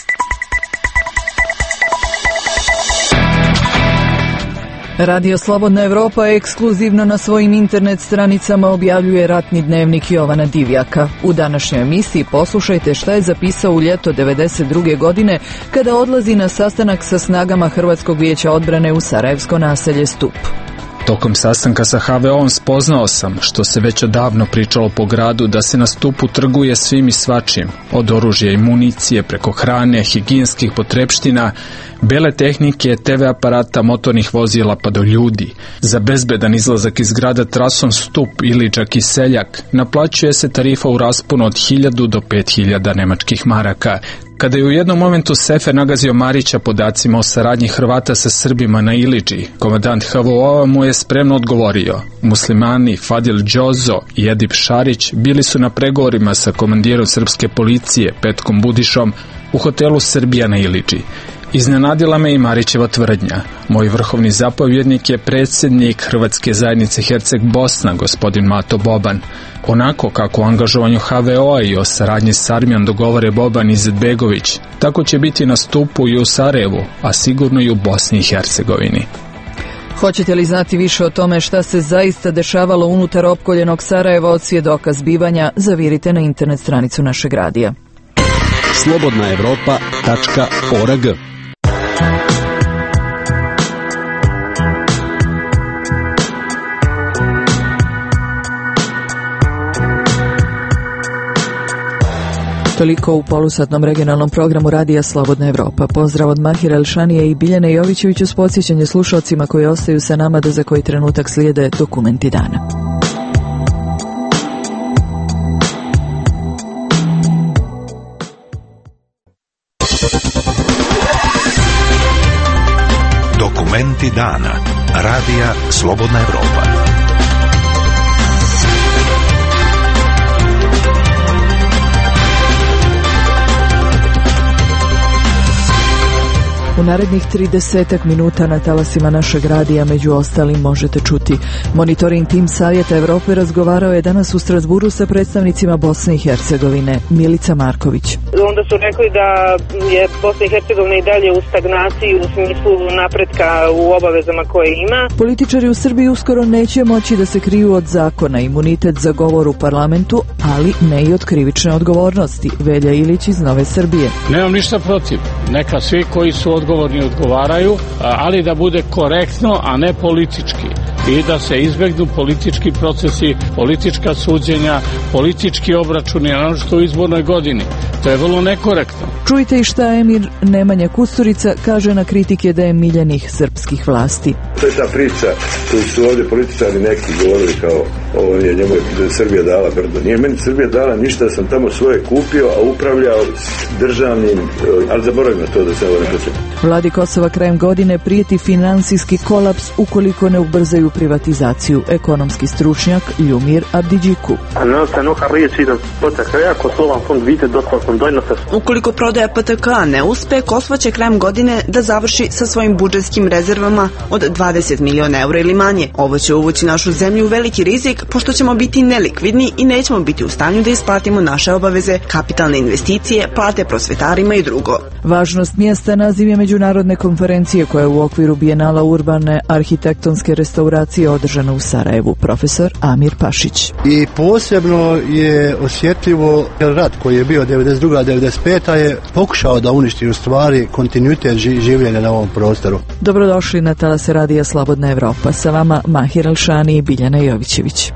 Radio Slobodna Evropa ekskluzivno na svojim internet stranicama objavljuje ratni dnevnik Jovana Divjaka. U današnjoj emisiji poslušajte šta je zapisao u ljeto 1992. godine kada odlazi na sastanak sa snagama Hrvatskog vijeća odbrane u sarajevsko naselje Stup. Tokom sastanka sa HVO-om spoznao sam, što se već odavno pričalo po gradu, da se na Stupu trguje svim i svačim, od oružja i municije, preko hrane, higijenskih potrepština, bele tehnike, TV aparata, motornih vozila pa do ljudi. Za bezbedan izlazak iz grada trasom Stup, Iličak i Seljak naplaćuje se tarifa u rasponu od 1000 do 5000 nemačkih maraka. Kada je u jednom momentu Sefer nagazio Marića podacima o saradnji Hrvata sa Srbima na Iliđi, komandant HVO-a mu je spremno odgovorio. Muslimani Fadil Đozo i Edip Šarić bili su na pregovorima sa komandirom srpske policije Petkom Budišom u hotelu Srbija na Iliđi. Iznenadila me i Marićeva tvrdnja. Moj vrhovni zapovjednik je predsjednik Hrvatske zajednice Herceg Bosna, gospodin Mato Boban. Onako kako u angažovanju HVO-a i o saradnji s armijom dogovore Boban i Izetbegović, tako će biti na Stupu i u Sarajevu, a sigurno i u Bosni i Hercegovini. Hoćete li znati više o tome šta se zaista dešavalo unutar opkoljenog Sarajeva od svjedoka zbivanja? Zavirite na internet stranicu našeg radija. slobodnaevropa.org. Toliko u polusatnom regionalnom programu Radija Slobodna Evropa. Pozdrav od Mahira Elšanije i Biljane Jovićević uz podsjećanje slušalcima koji ostaju sa nama da za koji trenutak slijede dokumenti dana. Dokumenti dana. Radija Slobodna Evropa. U narednih 30 minuta na talasima našeg radija među ostalim možete čuti. Monitoring tim Savjeta Evrope razgovarao je danas u Strasburu sa predstavnicima Bosne i Hercegovine. Milica Marković. Onda su rekli da je Bosna i Hercegovina i dalje u stagnaciji u smislu napretka u obavezama koje ima. Političari u Srbiji uskoro neće moći da se kriju od zakona, imunitet za govor u parlamentu, ali ne i od krivične odgovornosti. Velja Ilić iz Nove Srbije. Nemam ništa protiv. Neka svi koji su odgovorni odgovaraju, ali da bude korektno, a ne politički. I da se izbegnu politički procesi, politička suđenja, politički obračuni, naročito u izbornoj godini. To je vrlo nekorektno. Čujte i šta emir Nemanja Kusturica kaže na kritike da je miljenih srpskih vlasti. To je ta priča koju su ovdje političari neki govorili kao ovo je njemu je Srbija dala brdo. Nije meni Srbija dala ništa, da sam tamo svoje kupio, a upravljao državnim, ali zaboravim na to da se ovo ne počne. Vladi Kosova krajem godine prijeti finansijski kolaps ukoliko ne ubrzaju privatizaciju. Ekonomski stručnjak Ljumir Abdidžiku. Ukoliko prodaja PTK ne uspe, Kosovo će krajem godine da završi sa svojim budžetskim rezervama od 20 miliona eura ili manje. Ovo će uvući našu zemlju u veliki rizik, pošto ćemo biti nelikvidni i nećemo biti u stanju da isplatimo naše obaveze, kapitalne investicije, plate prosvetarima i drugo. Važnost mjesta naziv je međunarodne konferencije koja je u okviru Bijenala urbane arhitektonske restauracije održana u Sarajevu. Profesor Amir Pašić. I posebno je osjetljivo rat koji je bio 92-95 je pokušao da uništi u stvari kontinuitet življenja na ovom prostoru. Dobrodošli na talase Radija Slobodna Evropa. Sa vama Mahir Elšani i Biljana Jovićević.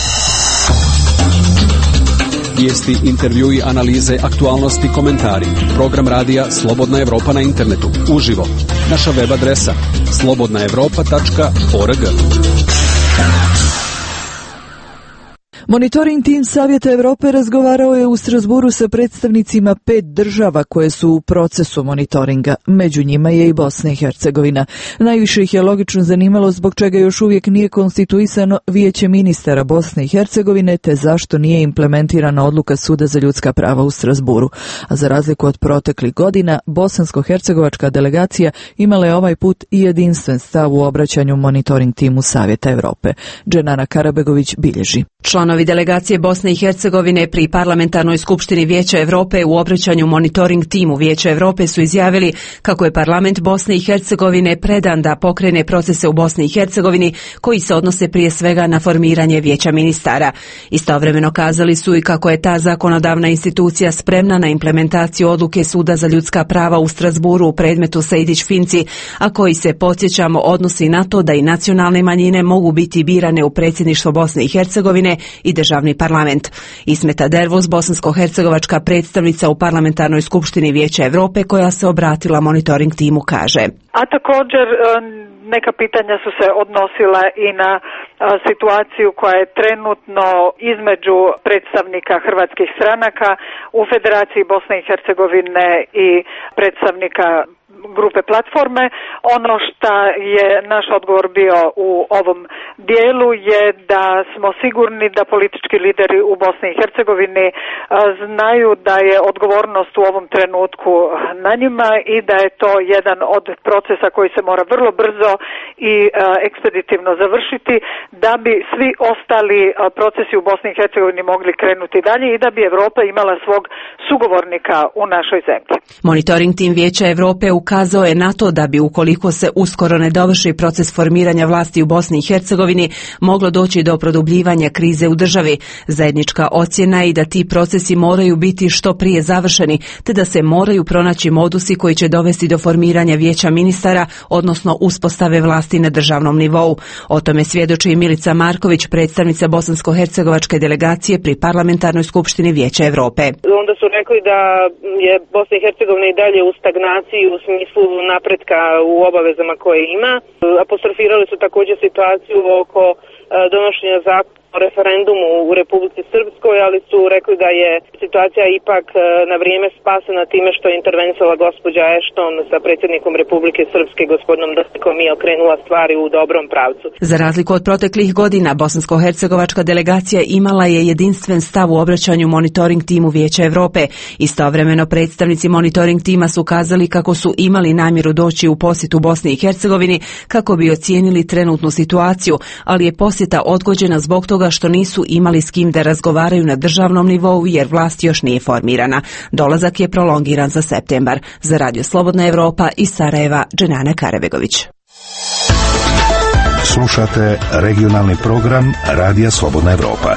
Vijesti, intervjui, analize, aktualnosti, komentari. Program Radija Slobodna Evropa na internetu. Uživo. Naša web adresa slobodnaevropa.org. Monitoring tim Savjeta Evrope razgovarao je u Strasburu sa predstavnicima 5 država koje su u procesu monitoringa. Među njima je i Bosna i Hercegovina. Najviše ih je logično zanimalo zbog čega još uvijek nije konstituisano Vijeće ministara Bosne i Hercegovine, te zašto nije implementirana odluka Suda za ljudska prava u Strasburu. A za razliku od proteklih godina, bosansko-hercegovačka delegacija imala je ovaj put i jedinstven stav u obraćanju monitoring timu Savjeta Evrope. Dženana Karabegović bilježi. Članovi delegacije Bosne i Hercegovine pri Parlamentarnoj skupštini Vijeća Evrope u obraćanju monitoring timu Vijeća Evrope su izjavili kako je parlament Bosne i Hercegovine predan da pokrene procese u Bosni i Hercegovini koji se odnose prije svega na formiranje Vijeća ministara. Istovremeno kazali su i kako je ta zakonodavna institucija spremna na implementaciju odluke Suda za ljudska prava u Strasburu u predmetu Sejdić-Finci, a koji se, podsjećamo, odnosi na to da i nacionalne manjine mogu biti birane u predsjedništvo Bosne i Hercegovine i državni parlament. Ismeta Dervos, bosansko-hercegovačka predstavnica u Parlamentarnoj skupštini Vijeća Evrope koja se obratila monitoring timu, kaže. A također neka pitanja su se odnosila i na situaciju koja je trenutno između predstavnika hrvatskih stranaka u Federaciji Bosne i Hercegovine i predstavnika grupe Platforme. Ono što je naš odgovor bio u ovom dijelu je da smo sigurni da politički lideri u Bosni i Hercegovini znaju da je odgovornost u ovom trenutku na njima i da je to jedan od procesa koji se mora vrlo brzo i ekspeditivno završiti da bi svi ostali procesi u Bosni i Hercegovini mogli krenuti dalje i da bi Evropa imala svog sugovornika u našoj zemlji. Monitoring tim Vijeća Evrope ukazuje ukazao je na to da bi, ukoliko se uskoro ne dovrši proces formiranja vlasti u Bosni i Hercegovini, moglo doći do produbljivanja krize u državi. Zajednička ocjena je i da ti procesi moraju biti što prije završeni, te da se moraju pronaći modusi koji će dovesti do formiranja vijeća ministara, odnosno uspostave vlasti na državnom nivou. O tome svjedoči i Milica Marković, predstavnica bosansko-hercegovačke delegacije pri Parlamentarnoj skupštini Vijeća Evrope. Onda su rekli da je Bosna i Hercegovina i dalje u stagnaciji u smislu napretka u obavezama koje ima. Apostrofirali su također situaciju oko donošenja zakona o referendumu u Republici Srpskoj, ali su rekli da je situacija ipak na vrijeme spasena time što je intervenisala gospođa Ashton sa predsjednikom Republike Srpske gospodinom Dodikom i okrenula stvari u dobrom pravcu. Za razliku od proteklih godina, bosansko-hercegovačka delegacija imala je jedinstven stav u obraćanju monitoring timu Vijeća Evrope. Istovremeno predstavnici monitoring tima su kazali kako su imali namjeru doći u posjetu Bosni i Hercegovini kako bi ocijenili trenutnu situaciju, ali je posjeta odgođena zbog toga što nisu imali s kim da razgovaraju na državnom nivou jer vlast još nije formirana. Dolazak je prolongiran za septembar. Za Radio Slobodna Evropa iz Sarajeva, Dženana Karabegović. Slušate regionalni program Radija Slobodna Evropa.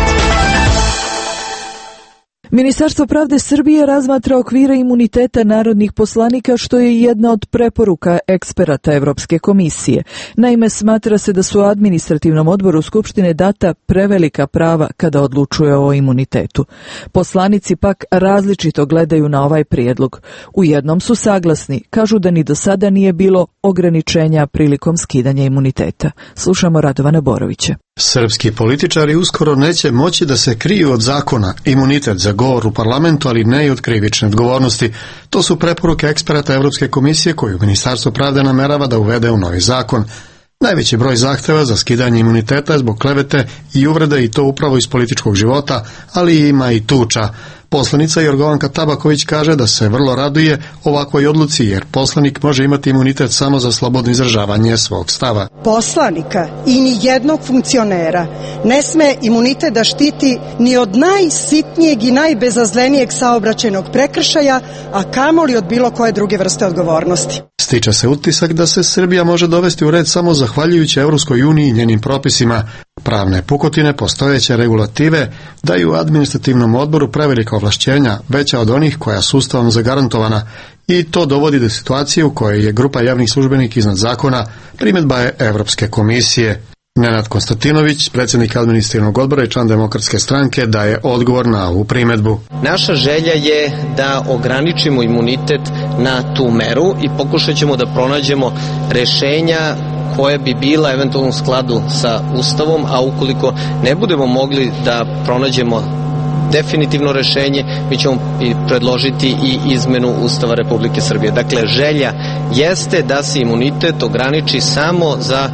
Ministarstvo pravde Srbije razmatra okvire imuniteta narodnih poslanika, što je jedna od preporuka eksperata Evropske komisije. Naime, smatra se da su administrativnom odboru Skupštine data prevelika prava kada odlučuje o imunitetu. Poslanici pak različito gledaju na ovaj prijedlog. U jednom su saglasni, kažu da ni do sada nije bilo ograničenja prilikom skidanja imuniteta. Slušamo Radovana Borovića. Srpski političari uskoro neće moći da se kriju od zakona, imunitet za govor u parlamentu, ali ne i od krivične odgovornosti. To su preporuke eksperata Evropske komisije koju Ministarstvo pravde namerava da uvede u novi zakon. Najveći broj zahteva za skidanje imuniteta je zbog klevete i uvrede, i to upravo iz političkog života, ali ima i tuča. Poslanica Jorgovanka Tabaković kaže da se vrlo raduje ovakvoj odluci, jer poslanik može imati imunitet samo za slobodno izražavanje svog stava. Poslanika i ni jednog funkcionera ne sme imunitet da štiti ni od najsitnijeg i najbezazlenijeg saobraćajnog prekršaja, a kamoli od bilo koje druge vrste odgovornosti. Stiče se utisak da se Srbija može dovesti u red samo zahvaljujući Evropskoj uniji i njenim propisima. Pravne pukotine postojeće regulative daju administrativnom odboru prevelika ovlašćenja, veća od onih koja su ustavom zagarantovana, i to dovodi do situacije u kojoj je grupa javnih službenika iznad zakona. Primjedba je Evropske komisije. Nenad Konstantinović, predsjednik administrativnog odbora i član Demokratske stranke, daje odgovor na ovu primjedbu. Naša želja je da ograničimo imunitet na tu meru i pokušat ćemo da pronađemo rešenja koje bi bila eventualno u skladu sa Ustavom, a ukoliko ne budemo mogli da pronađemo definitivno rešenje, mi ćemo predložiti i izmenu Ustava Republike Srbije. Dakle, želja jeste da se imunitet ograniči samo za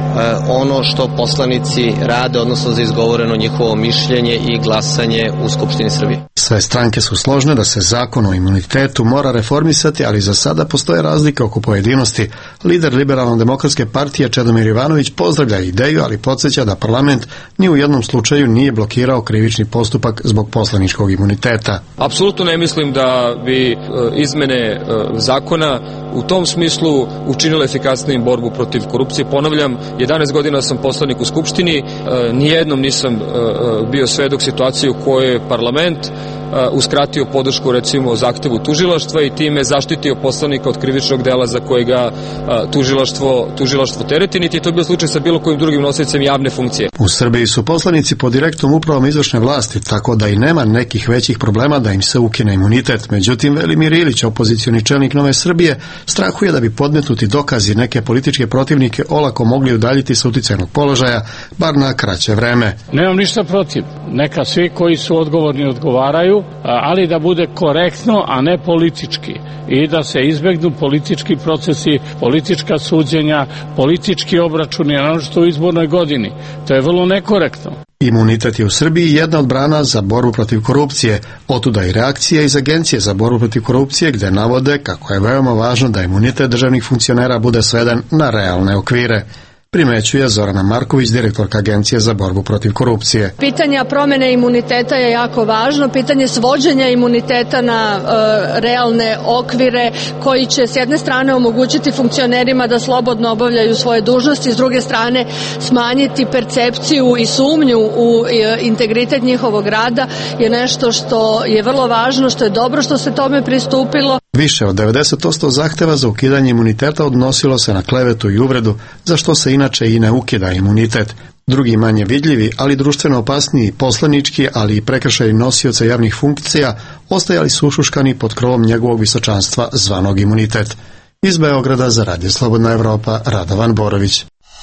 ono što poslanici rade, odnosno za izgovoreno njihovo mišljenje i glasanje u Skupštini Srbije. Sve stranke su složne da se zakon o imunitetu mora reformisati, ali za sada postoje razlike oko pojedinosti. Lider Liberalno-demokratske partije Čedomir Ivanović pozdravlja ideju, ali podsjeća da parlament ni u jednom slučaju nije blokirao krivični postupak zbog poslaničkog imuniteta. Apsolutno ne mislim da bi izmene zakona u tom smislu učinile efikasnijim borbu protiv korupcije. Ponavljam, 11 godina sam poslanik u Skupštini, nijednom nisam bio svedok situacije u kojoj je parlament uskratio podršku recimo zahtevu tužilaštva i time zaštitio poslanika od krivičnog dela za kojega tužilaštvo tereti, niti je to bio slučaj sa bilo kojim drugim nosiocem javne funkcije. U Srbiji su poslanici pod direktnom upravom izvršne vlasti, tako da i nema nekih većih problema da im se ukine imunitet. Međutim, Velimir Ilić, opozicioni čelnik Nove Srbije, strahuje da bi podmetnuti dokazi neke političke protivnike olako mogli udaljiti sa uticajnog položaja, bar na kraće vreme. Nemam ništa protiv. Neka svi koji su odgovorni odgovaraju, ali da bude korektno, a ne politički. I da se izbegnu politički procesi, politička suđenja, politički obračuni, naročito u izbornoj godini. To je vrlo nekorektno. Imunitet je u Srbiji jedna od brana za borbu protiv korupcije. Otuda i reakcija iz Agencije za borbu protiv korupcije, gde navode kako je veoma važno da imunitet državnih funkcionera bude sveden na realne okvire. primećuje Zorana Marković, direktorka Agencije za borbu protiv korupcije. Pitanje promene imuniteta je jako važno, pitanje svođenja imuniteta na realne okvire koji će s jedne strane omogućiti funkcionerima da slobodno obavljaju svoje dužnosti, s druge strane smanjiti percepciju i sumnju u integritet njihovog rada je nešto što je vrlo važno, što je dobro što se tome pristupilo. Više od 90% zahteva za ukidanje imuniteta odnosilo se na klevetu i uvredu, za što se inače i ne ukida imunitet. Drugi manje vidljivi, ali društveno opasniji poslanički, ali i prekršaji nosioca javnih funkcija ostajali su ušuškani pod krovom njegovog visočanstva zvanog imunitet. Iz Beograda za Radio Slobodna Evropa, Radovan Borović.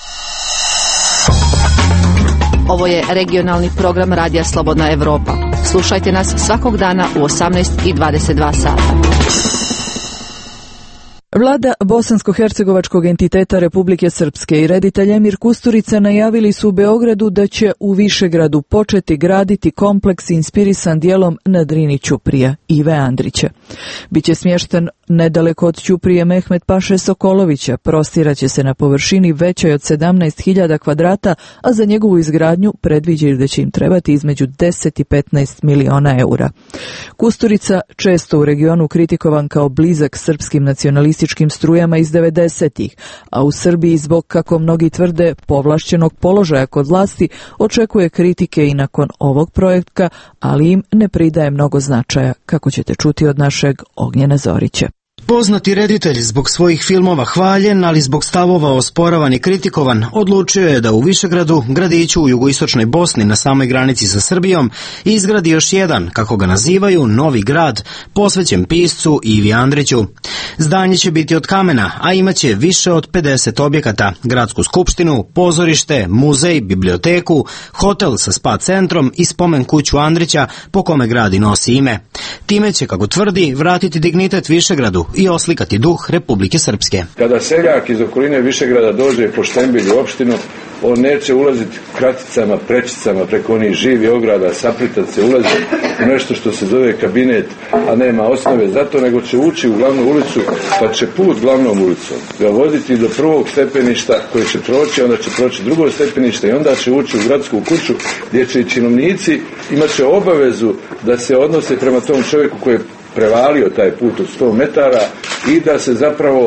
Ovo je regionalni program Radija Slobodna Evropa. Slušajte nas svakog dana u 18:22 sata. Vlada Bosansko-hercegovačkog entiteta Republike Srpske i reditelj Emir Kusturica najavili su u Beogradu da će u Višegradu početi graditi kompleks inspirisan dijelom na Drini Ćuprija Ive Andrića. Biće smješten nedaleko od Ćuprije Mehmet Paše Sokolovića, prostiraće se na površini većoj od 17.000 kvadrata, a za njegovu izgradnju predviđaju da će im trebati između 10 i 15 miliona eura. Kusturica, često u regionu kritikovan kao blizak srpskim nacionalističkim strujama iz 90-ih, a u Srbiji zbog, kako mnogi tvrde, povlašćenog položaja kod vlasti, očekuje kritike i nakon ovog projekta, ali im ne pridaje mnogo značaja, kako ćete čuti od našeg Ognjena Zorića. Poznati reditelj, zbog svojih filmova hvaljen, ali zbog stavova osporavan i kritikovan, odlučio je da u Višegradu, gradiću u jugoistočnoj Bosni na samoj granici sa Srbijom, izgradi još jedan, kako ga nazivaju, novi grad, posvećen piscu Ivi Andriću. Zdanje će biti od kamena, a imaće više od 50 objekata, gradsku skupštinu, pozorište, muzej, biblioteku, hotel sa spa centrom i spomen kuću Andrića, po kome grad i nosi ime. Time će, kako tvrdi, vratiti dignitet Višegradu i oslikati duh Republike Srpske. Kada seljak iz okoline Višegrada dođe po štembilj u opštinu, on neće ulaziti kraticama, prečicama preko onih živi ograda, saplitat se, ulazi u nešto što se zove kabinet, a nema osnove za to, nego će ući u glavnu ulicu, pa će put glavnom ulicom ga voditi do prvog stepeništa koje će proći, onda će proći drugo stepenište i onda će ući u gradsku kuću gdje će i činovnici imat će obavezu da se odnose prema tom čovjeku koji je prevalio taj put od 100 metara i da se zapravo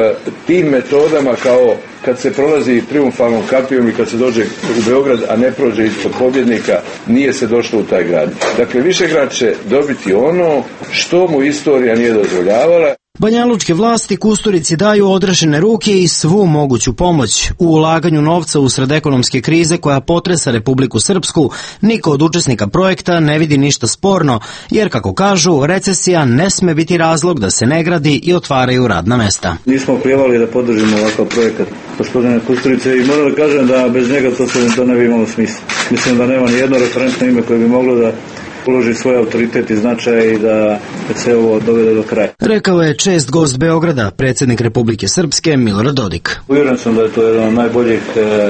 tim metodama, kao kad se prolazi triumfalnom kapijom i kad se dođe u Beograd, a ne prođe ispod pobjednika, nije se došlo u taj grad. Dakle, Višegrad će dobiti ono što mu istorija nije dozvoljavala. Banjalučke vlasti Kusturici daju odrešene ruke i svu moguću pomoć. U ulaganju novca usred ekonomske krize koja potresa Republiku Srpsku, niko od učesnika projekta ne vidi ništa sporno, jer, kako kažu, recesija ne sme biti razlog da se ne gradi i otvaraju radna mesta. Nismo prijavali da podržimo ovakav projekat gospodine Kusturice i moram da kažem da bez njega to ne bi imalo smisla. Mislim da nema ni jedno referentno ime koje bi moglo da uloži svoj autoritet i značaj i da se ovo dovede do kraja. Rekao je čest gost Beograda, predsjednik Republike Srpske Milorad Dodik. Uvjeren sam da je to jedan od najboljih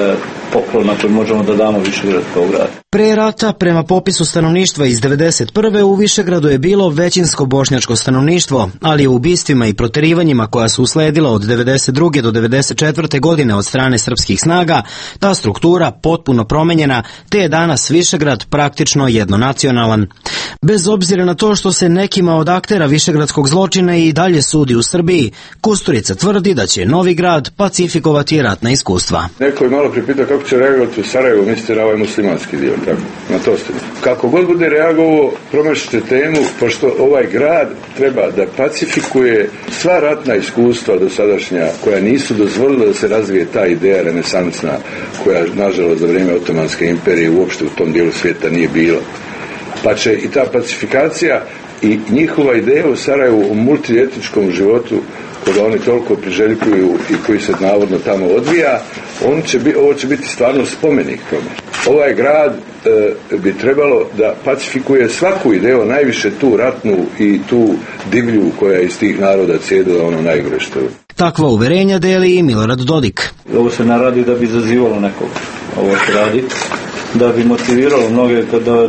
poklona koji možemo da damo Višegrad kao grad. Pre rata, prema popisu stanovništva iz 1991. u Višegradu je bilo većinsko bošnjačko stanovništvo, ali u ubistvima i proterivanjima koja su usledila od 1992. do 1994. godine od strane srpskih snaga, ta struktura potpuno promenjena, te je danas Višegrad praktično jednonacionalan. Bez obzira na to što se nekima od aktera višegradskog zločina i dalje sudi u Srbiji, Kusturica tvrdi da će novi grad pacifikovati ratna iskustva. Neko je malo pripitao kako će reagovati u Sarajevu, mislite na ovaj muslimanski dio, tako, na to ste. Kako god bude reagovao, promašite temu, pošto ovaj grad treba da pacifikuje sva ratna iskustva dosadašnja koja nisu dozvolila da se razvije ta ideja renesansna koja, nažalost, za vrijeme Otomanske imperije uopšte u tom dijelu svijeta nije bila. Pa će i ta pacifikacija i njihova ideja u Sarajevu o multietničkom životu, koga oni toliko priželjkuju i koji se navodno tamo odvija, ovo će biti stvarno spomenik tome. Ovaj grad bi trebalo da pacifikuje svaku ideju, najviše tu ratnu i tu divlju koja je iz tih naroda cjedila ono najgore što je. Takva uverenja deli i Milorad Dodik. Ovo se ne radi da bi zazivalo nekog. Ovo se radi da bi motiviralo mnoge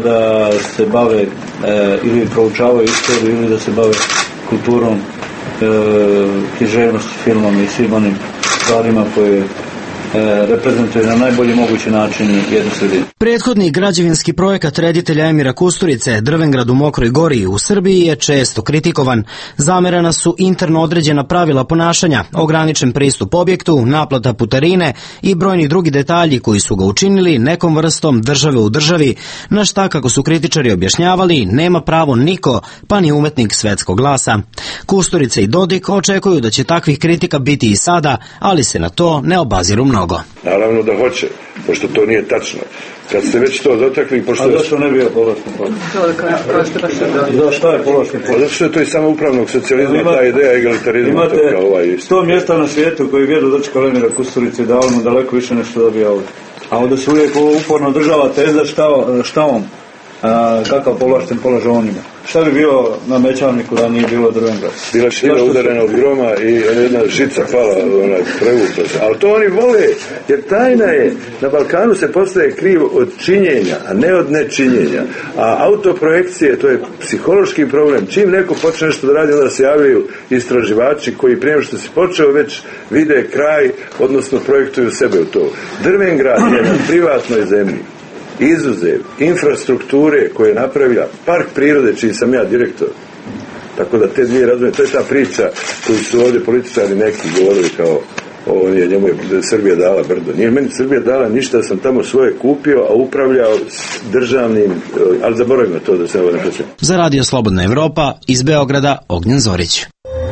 da se bave ili proučavaju istoriju ili da se bave kulturom, književnosti, filmom i svim onim stvarima koje reprezentuje na najbolji mogući način jednu sredinu. Prethodni građevinski projekat reditelja Emira Kusturice, Drvengrad u Mokroj Gori u Srbiji, je često kritikovan. Zamerana su interno određena pravila ponašanja, ograničen pristup objektu, naplata putarine i brojni drugi detalji koji su ga učinili nekom vrstom države u državi, na šta, kako su kritičari objašnjavali, nema pravo niko, pa ni umetnik svetskog glasa. Kusturica i Dodik očekuju da će takvih kritika biti i sada, ali se na to ne obaziru mnogo. Naravno da hoće, pošto to nije tačno. Kad ste već to dotakli, pošto... A zašto ne bio povlašteni porez? Zašto je povlašteni porez? Zato što je to i samoupravnog socijalizma, ta ideja egalitarizma. Imate 100 mjesta na svijetu koji vjeru dočekali Emira Kusturice i dali mu daleko više nešto dobija ovdje. A ovdje se uvijek uporno država teza šta on, kakav povlašten položaj on ima. Šta bi bilo na Mećavniku da nije bilo Drvengrad? Bila šina udarena od groma i jedna žica pala, prevukla se. Ali to oni vole, jer tajna je, na Balkanu se postaje kriv od činjenja, a ne od nečinjenja. A autoprojekcije, to je psihološki problem. Čim neko počne nešto da radi, onda se javljaju istraživači koji prije što se počeo već vide kraj, odnosno projektuju sebe u to. Drvengrad je na privatnoj zemlji izuzev infrastrukture koje je napravila park prirode, čiji sam ja direktor. Tako da te dvije razumije, to je ta priča koju su ovdje političari neki govorili kao njemu je Srbija dala brdo. Nije meni Srbija dala ništa, da sam tamo svoje kupio, a upravljao državnim, ali zaboravimo to da se ovo ne preče. Za Radio Slobodna Evropa iz Beograda, Ognjen Zorić.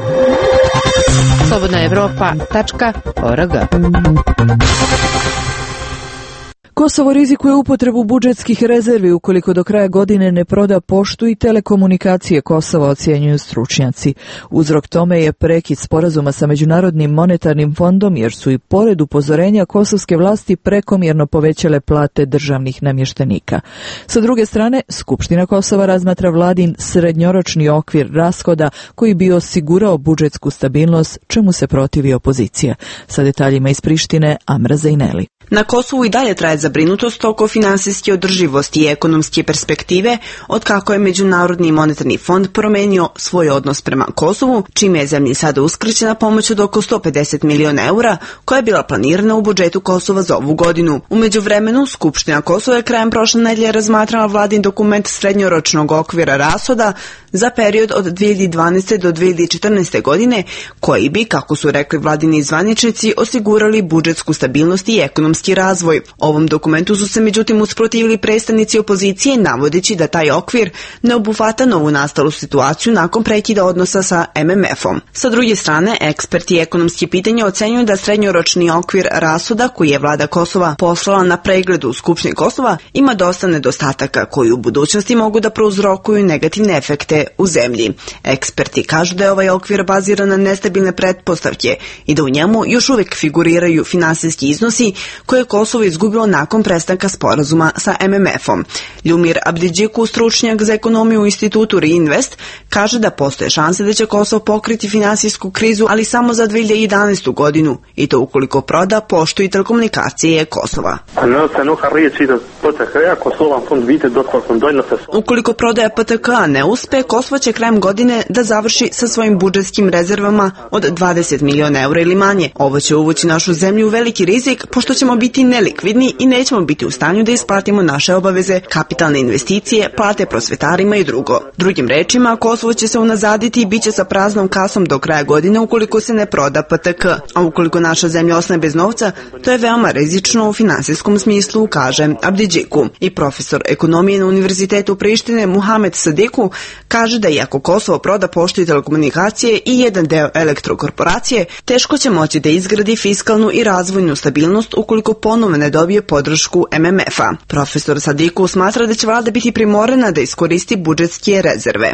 slobodnaevropa.org. Kosovo rizikuje upotrebu budžetskih rezervi ukoliko do kraja godine ne proda poštu i telekomunikacije Kosova, ocjenjuju stručnjaci. Uzrok tome je prekid sporazuma sa Međunarodnim monetarnim fondom, jer su i pored upozorenja kosovske vlasti prekomjerno povećale plate državnih namještenika. Sa druge strane, Skupština Kosova razmatra vladin srednjoročni okvir rashoda koji bi osigurao budžetsku stabilnost, čemu se protivi opozicija. Sa detaljima iz Prištine, Amra Zejneli. Na Kosovu i dalje traje zabrinutost oko finansijske održivosti i ekonomske perspektive od kako je Međunarodni monetarni fond promenio svoj odnos prema Kosovu, čime je zemlji sada uskraćena pomoć od oko 150 miliona eura koja je bila planirana u budžetu Kosova za ovu godinu. U međuvremenu, Skupština Kosova je krajem prošle nedelje razmatrala vladin dokument srednjoročnog okvira rashoda za period od 2012. do 2014. godine, koji bi, kako su rekli vladini zvaničnici, osigurali budžetsku stabilnost i ekonomski razvoj. Ovom dokumentu su se međutim usprotivili predstavnici opozicije, navodeći da taj okvir ne obuhvata novu nastalu situaciju nakon prekida odnosa sa MMF-om. Sa druge strane, eksperti ekonomski pitanja ocenjuju da srednjoročni okvir rashoda koji je vlada Kosova poslala na pregledu u Skupštini Kosova ima dosta nedostataka koji u budućnosti mogu da prouzrokuju negativne efekte u zemlji. Eksperti kažu da je ovaj okvir baziran na nestabilne pretpostavke i da u njemu još uvijek figuriraju finansijski iznosi koje je Kosovo izgubilo nakon prestanka sporazuma sa MMF-om. Ljumir Abdidžiku, stručnjak za ekonomiju u institutu Reinvest, kaže da postoje šanse da će Kosovo pokriti finansijsku krizu, ali samo za 2011. godinu, i to ukoliko proda poštu i telekomunikacije Kosova. Ukoliko prodaja PTK ne uspe, Kosovo će krajem godine da završi sa svojim budžetskim rezervama od 20 miliona eura ili manje. Ovo će uvući našu zemlju u veliki rizik, pošto ćemo biti nelikvidni i nećemo biti u stanju da isplatimo naše obaveze, kapitalne investicije, plate prosvetarima i drugo. Drugim rečima, Kosovo će se unazaditi i bit će sa praznom kasom do kraja godine ukoliko se ne proda PTK. A ukoliko naša zemlja ostane bez novca, to je veoma rizično u finansijskom smislu, kaže Abdidžiku. I profesor ekonomije na Univerzitetu Prištine Muhamed Sadiku kaže da iako Kosovo proda poštu i telekomunikacije i jedan deo elektrokorporacije, teško će moći da izgradi fiskalnu i razvojnu stabilnost ukoliko ponovno ne dobije podršku MMF-a. Profesor Sadiku smatra da će vlada biti primorana da iskoristi budžetske rezerve.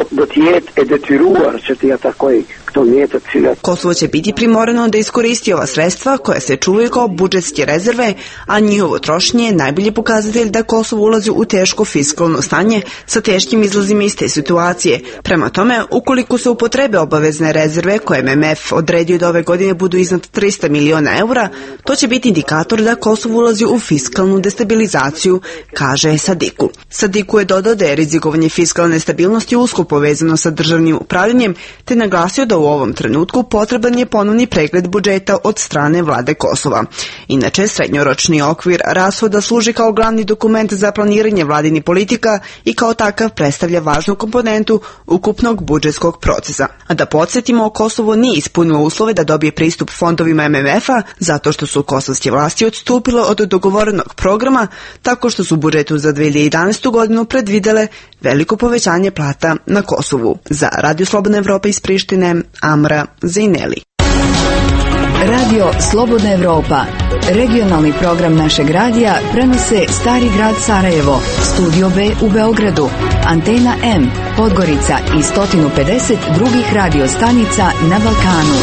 Kosovo će biti primorano da iskoristi ova sredstva koja se čuvaju kao budžetske rezerve, a njihovo trošenje je najbolji pokazatelj da Kosovo ulazi u teško fiskalno stanje sa teškim izlazima iz te situacije. Prema tome, ukoliko se upotrebe obavezne rezerve koje MMF odredio da ove godine budu iznad 300 miliona eura, to će biti indikator da Kosovo ulazi u fiskalnu destabilizaciju, kaže Sadiku. Sadiku je dodao da je rizikovanje fiskalne stabilnosti usko povezano sa državnim upravljanjem, te naglasio da u ovom trenutku potreban je ponovni pregled budžeta od strane vlade Kosova. Inače, srednjoročni okvir rashoda služi kao glavni dokument za planiranje vladinih politika i kao takav predstavlja važnu komponentu ukupnog budžetskog procesa. A da podsjetimo, Kosovo nije ispunilo uslove da dobije pristup fondovima MMF-a zato što su kosovske vlasti odstupile od dogovorenog programa, tako što su u budžetu za 2011. godinu predvidele veliko povećanje plata na Kosovu. Za Radio Slobodna Evropa iz Prištine, Amra Zejneli. Radio Slobodna Evropa, regionalni program našeg radija, prenose Stari grad Sarajevo, Studio B u Beogradu, Antena M, Podgorica i 150 drugih radio stanica na Balkanu.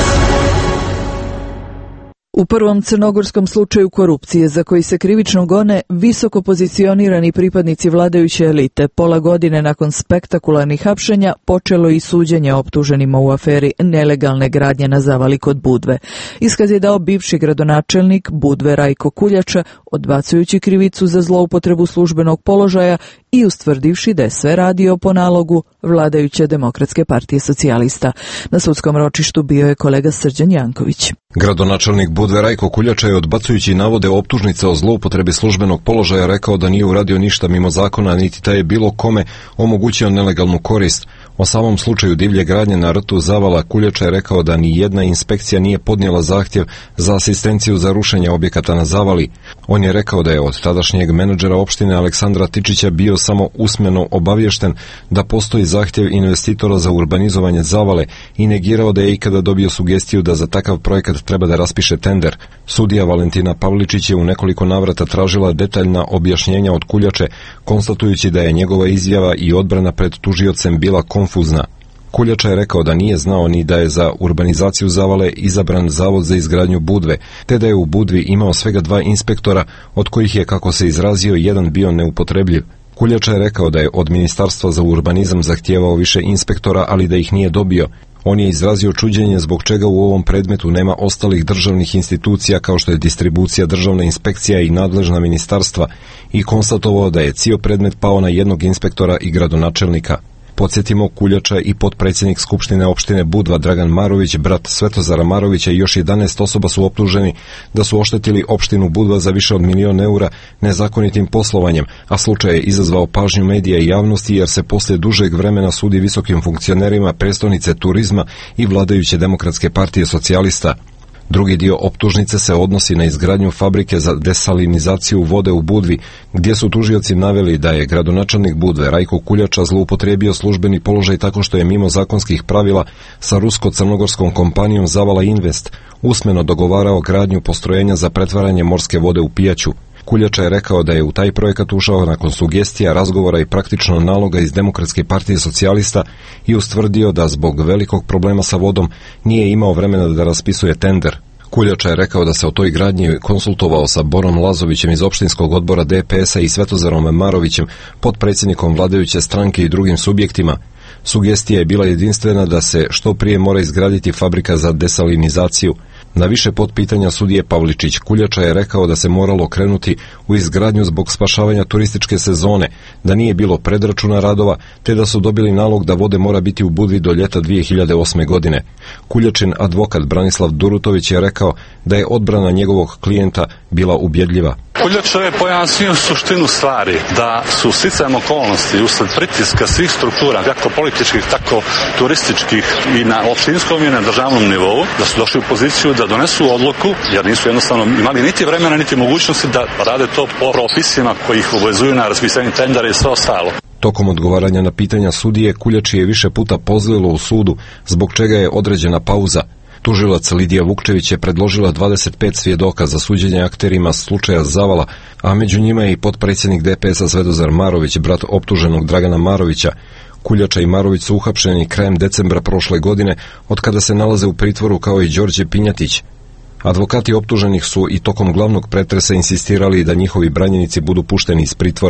U prvom crnogorskom slučaju korupcije za koji se krivično gone visoko pozicionirani pripadnici vladajuće elite, pola godine nakon spektakularnih hapšenja počelo i suđenje optuženima u aferi nelegalne gradnje na Zavali kod Budve. Iskaz je dao bivši gradonačelnik Budve Rajko Kuljača, odbacujući krivicu za zloupotrebu službenog položaja i ustvrdivši da je sve radio po nalogu vladajuće Demokratske partije socijalista. Na sudskom ročištu bio je kolega Srđan Janković. Gradonačelnik Budve Rajko Kuljača je, odbacujući navode optužnice o zloupotrebi službenog položaja, rekao da nije uradio ništa mimo zakona, niti da je bilo kome omogućio nelegalnu korist. O samom slučaju divlje gradnje na rtu Zavala Kuljača je rekao da ni jedna inspekcija nije podnijela zahtjev za asistenciju za rušenje objekata na Zavali. On je rekao da je od tadašnjeg menadžera opštine Aleksandra Tičića bio samo usmeno obaviješten da postoji zahtjev investitora za urbanizovanje Zavale i negirao da je ikada dobio sugestiju da za takav projekat treba da raspiše tender. Sudija Valentina Pavličić je u nekoliko navrata tražila detaljna objašnjenja od Kuljače, konstatujući da je njegova izjava i odbrana pred tužiocem bila konfuzna. Kuljača je rekao da nije znao ni da je za urbanizaciju Zavale izabran Zavod za izgradnju Budve, te da je u Budvi imao svega 2 inspektora, od kojih je, kako se izrazio, jedan bio neupotrebljiv. Kuljača je rekao da je od Ministarstva za urbanizam zahtijevao više inspektora, ali da ih nije dobio. On je izrazio čuđenje zbog čega u ovom predmetu nema ostalih državnih institucija kao što je distribucija, državna inspekcija i nadležna ministarstva i konstatovao da je cijel predmet pao na jednog inspektora i gradonačelnika. Podsjetimo, Kuljača i potpredsjednik Skupštine opštine Budva Dragan Marović, brat Svetozara Marovića i još 11 osoba su optuženi da su oštetili opštinu Budva za više od 1 milion eura nezakonitim poslovanjem, a slučaj je izazvao pažnju medija i javnosti jer se poslije dužeg vremena sudi visokim funkcionerima prestonice turizma i vladajuće Demokratske partije socijalista. Drugi dio optužnice se odnosi na izgradnju fabrike za desalinizaciju vode u Budvi, gdje su tužioci naveli da je gradonačelnik Budve Rajko Kuljača zloupotrijebio službeni položaj tako što je mimo zakonskih pravila sa rusko-crnogorskom kompanijom Zavala Invest usmeno dogovarao gradnju postrojenja za pretvaranje morske vode u pijaću. Kuljača je rekao da je u taj projekat ušao nakon sugestija, razgovora i praktično naloga iz Demokratske partije socijalista i ustvrdio da zbog velikog problema sa vodom nije imao vremena da raspisuje tender. Kuljača je rekao da se o toj gradnji konsultovao sa Borom Lazovićem iz opštinskog odbora DPS-a i Svetozarom Marovićem, potpredsjednikom vladajuće stranke i drugim subjektima. Sugestija je bila jedinstvena da se što prije mora izgraditi fabrika za desalinizaciju. Na više potpitanja sudije Pavličić, Kuljača je rekao da se moralo krenuti u izgradnju zbog spašavanja turističke sezone, da nije bilo predračuna radova, te da su dobili nalog da vode mora biti u Budvi do ljeta 2008. godine. Kuljačin advokat Branislav Durutović je rekao da je odbrana njegovog klijenta bila ubjedljiva. Kuljača je pojasnio suštinu stvari, da su sticajem okolnosti usled pritiska svih struktura, kako političkih, tako turističkih i na opštinskom i na državnom nivou, da su došli u poziciju da donesu odluku, jer nisu jednostavno imali niti vremena, niti mogućnosti da rade to po propisima koji ih obavezuju na raspisanje tendera i sve ostalo. Tokom odgovaranja na pitanja sudije, Kuljači je više puta pozlilo u sudu, zbog čega je određena pauza. Tužilac Lidija Vukčević je predložila 25 svjedoka za suđenje akterima slučaja Zavala, a među njima je i potpredsjednik DPS-a Svetozar Marović, brat optuženog Dragana Marovića. Kuljača i Marović su uhapšeni krajem decembra prošle godine, od kada se nalaze u pritvoru kao i Đorđe Pinjatić. Advokati optuženih su i tokom glavnog pretresa insistirali da njihovi branjenici budu pušteni iz pritvora.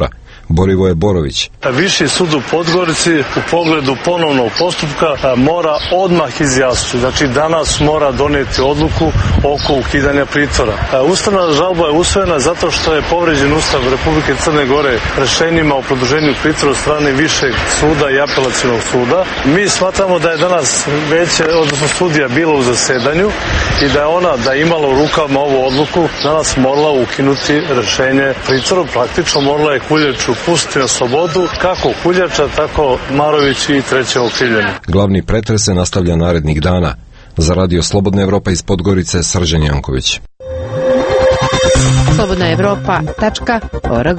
Borivoje Borović. Viši sud u Podgorici u pogledu ponovnog postupka mora odmah izjasniti. Znači danas mora donijeti odluku oko ukidanja pritvora. Ustavna žalba je usvojena zato što je povređen Ustav Republike Crne Gore rešenjima o produženju pritvora od strane Višeg suda i Apelacionog suda. Mi smatramo da je danas veće, odnosno sudija bila u zasedanju i da je ona, da je imala u rukama ovu odluku, danas morala ukinuti rešenje pritvora. Praktično morala je Kuljaču pustiti na slobodu, kako Kuljača, tako Marović i treće okrivljeni. Glavni pretres se nastavlja narednih dana. Za Radio Slobodna Evropa iz Podgorice, Srđan Janković. slobodnaevropa.org.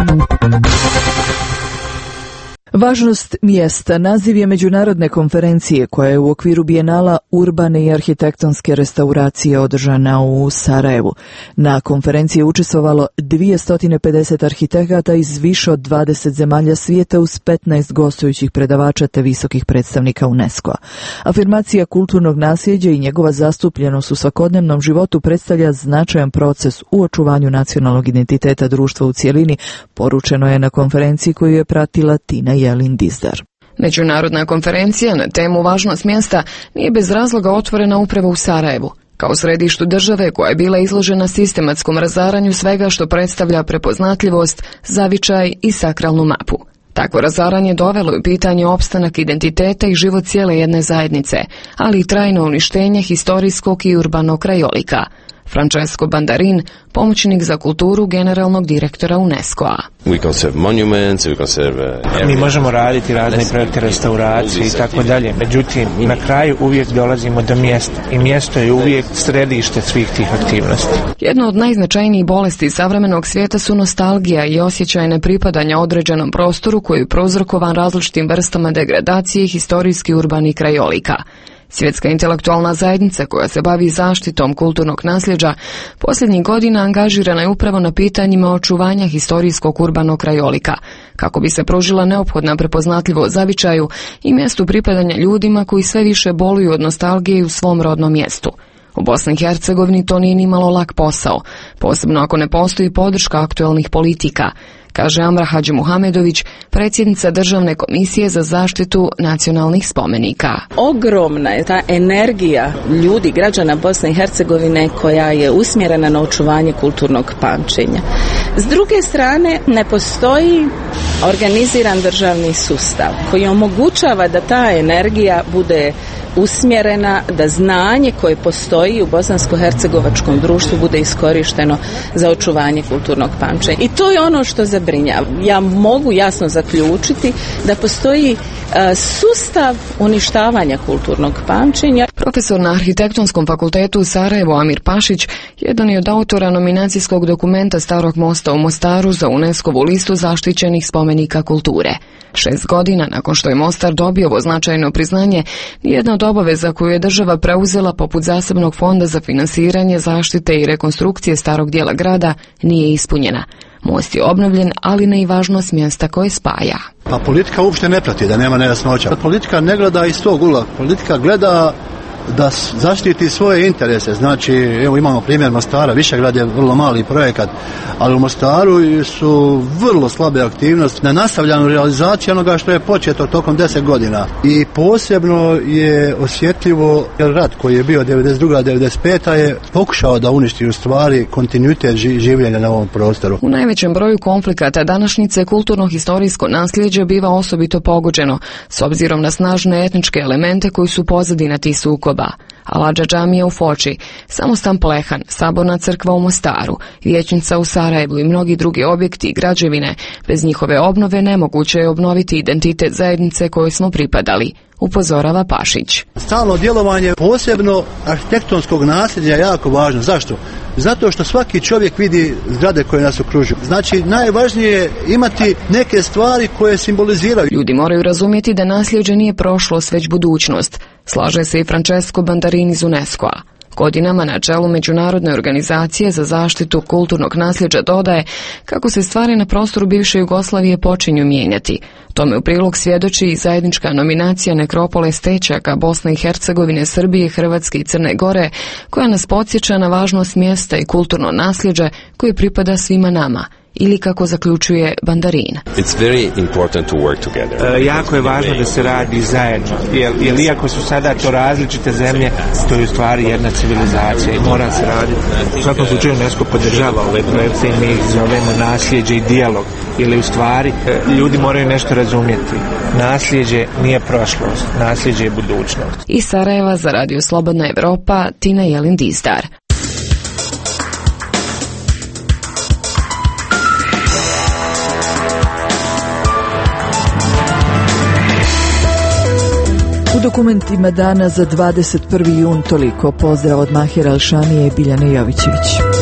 Važnost mjesta naziv je međunarodne konferencije koja je u okviru bijenala urbane i arhitektonske restauracije održana u Sarajevu. Na konferenciji je učestvovalo 250 arhitekata iz više od 20 zemalja svijeta uz 15 gostujućih predavača te visokih predstavnika UNESCO-a. Afirmacija kulturnog nasljeđa i njegova zastupljenost u svakodnevnom životu predstavlja značajan proces u očuvanju nacionalnog identiteta društva u cjelini, poručeno je na konferenciji koju je pratila Tina Jelin Dizdar. Međunarodna konferencija na temu važnost mjesta nije bez razloga otvorena upravo u Sarajevu, kao središtu države koja je bila izložena sistematskom razaranju svega što predstavlja prepoznatljivost, zavičaj i sakralnu mapu. Takvo razaranje dovelo je u pitanje opstanak identiteta i život cijele jedne zajednice, ali i trajno uništenje historijskog i urbanog krajolika. Francesco Bandarin, pomoćnik za kulturu generalnog direktora UNESCO-a. Mi možemo raditi razne projekte restauracije i tako dalje, međutim na kraju uvijek dolazimo do mjesta i mjesto je uvijek središte svih tih aktivnosti. Jedno od najznačajnijih bolesti savremenog svijeta su nostalgija i osjećaj nepripadanja određenom prostoru koji je prouzrokovan različitim vrstama degradacije historijski urbanih krajolika. Svjetska intelektualna zajednica koja se bavi zaštitom kulturnog nasljeđa posljednjih godina angažirana je upravo na pitanjima očuvanja historijskog urbanog krajolika, kako bi se pružila neophodna prepoznatljivost zavičaju i mjestu pripadanja ljudima koji sve više boluju od nostalgije u svom rodnom mjestu. U Bosni i Hercegovini to nije nimalo lak posao, posebno ako ne postoji podrška aktualnih politika, kaže Amra Hadžimuhamedović, predsjednica Državne komisije za zaštitu nacionalnih spomenika. Ogromna je ta energija ljudi, građana Bosne i Hercegovine koja je usmjerena na očuvanje kulturnog pamćenja. S druge strane, ne postoji organiziran državni sustav koji omogućava da ta energija bude usmjerena, da znanje koje postoji u bosansko-hercegovačkom društvu bude iskorišteno za očuvanje kulturnog pamćenja. I to je ono što zabrinjava. Ja mogu jasno zaključiti da postoji sustav uništavanja kulturnog pamćenja. Profesor na Arhitektonskom fakultetu u Sarajevu Amir Pašić jedan je od autora nominacijskog dokumenta Starog mosta u Mostaru za UNESCO-vu listu zaštićenih spomenika kulture. 6 godina nakon što je Mostar dobio ovo značajno priznanje, nijedna od obaveza koju je država preuzela poput zasebnog fonda za finansiranje, zaštite i rekonstrukcije starog dijela grada nije ispunjena. Most je obnovljen, ali ne i važnost mjesta koje spaja. Pa politika uopšte ne prati, da nema nejasnoća. Politika ne gleda iz tog ugla. Politika gleda da zaštiti svoje interese. Znači, evo imamo primjer Mostara, Višegrad je vrlo mali projekat, ali u Mostaru su vrlo slabe aktivnosti na nastavljanju realizaciju onoga što je početo tokom 10 godina. I posebno je osjetljivo jer rat koji je bio 92-95 je pokušao da uništi u stvari kontinuitet življenja na ovom prostoru. U najvećem broju konflikata današnjice kulturno-historijsko nasljeđe biva osobito pogođeno, s obzirom na snažne etničke elemente koji su pozadina tih sukoba. Aladža džamija u Foči, Samostan Plehan, Saborna crkva u Mostaru, Vijećnica u Sarajevu i mnogi drugi objekti i građevine. Bez njihove obnove nemoguće je obnoviti identitet zajednice kojoj smo pripadali, upozorava Pašić. Stalno djelovanje, posebno arhitektonskog nasljeđa, je jako važno. Zašto? Zato što svaki čovjek vidi zgrade koje nas okružuju. Znači, najvažnije je imati neke stvari koje simboliziraju. Ljudi moraju razumjeti da nasljeđe nije prošlost, već budućnost. Slaže se i Francesco Bandarin iz UNESCO-a. Godinama na čelu Međunarodne organizacije za zaštitu kulturnog nasljeđa dodaje kako se stvari na prostoru bivše Jugoslavije počinju mijenjati. Tome u prilog svjedoči i zajednička nominacija Nekropole Stečaka Bosne i Hercegovine, Srbije, Hrvatske i Crne Gore, koja nas podsjeća na važnost mjesta i kulturno nasljeđe koje pripada svima nama ili kako zaključuje Bandarin. Jako je važno da se radi zajedno, jer iako su sada to različite zemlje, to je u stvari jedna civilizacija i mora se raditi. U svakom slučaju UNESCO podržava ove projekte i mi ih zovemo nasljeđe i dijalog, ili u stvari ljudi moraju nešto razumjeti. Nasljeđe nije prošlost, nasljeđe je budućnost. Iz Sarajeva za Radio Slobodna Evropa, Tina Jelin Dizdar. U dokumentima dana za 21. jun toliko. Pozdrav od Mahira Alšanije i Biljane Jovićević.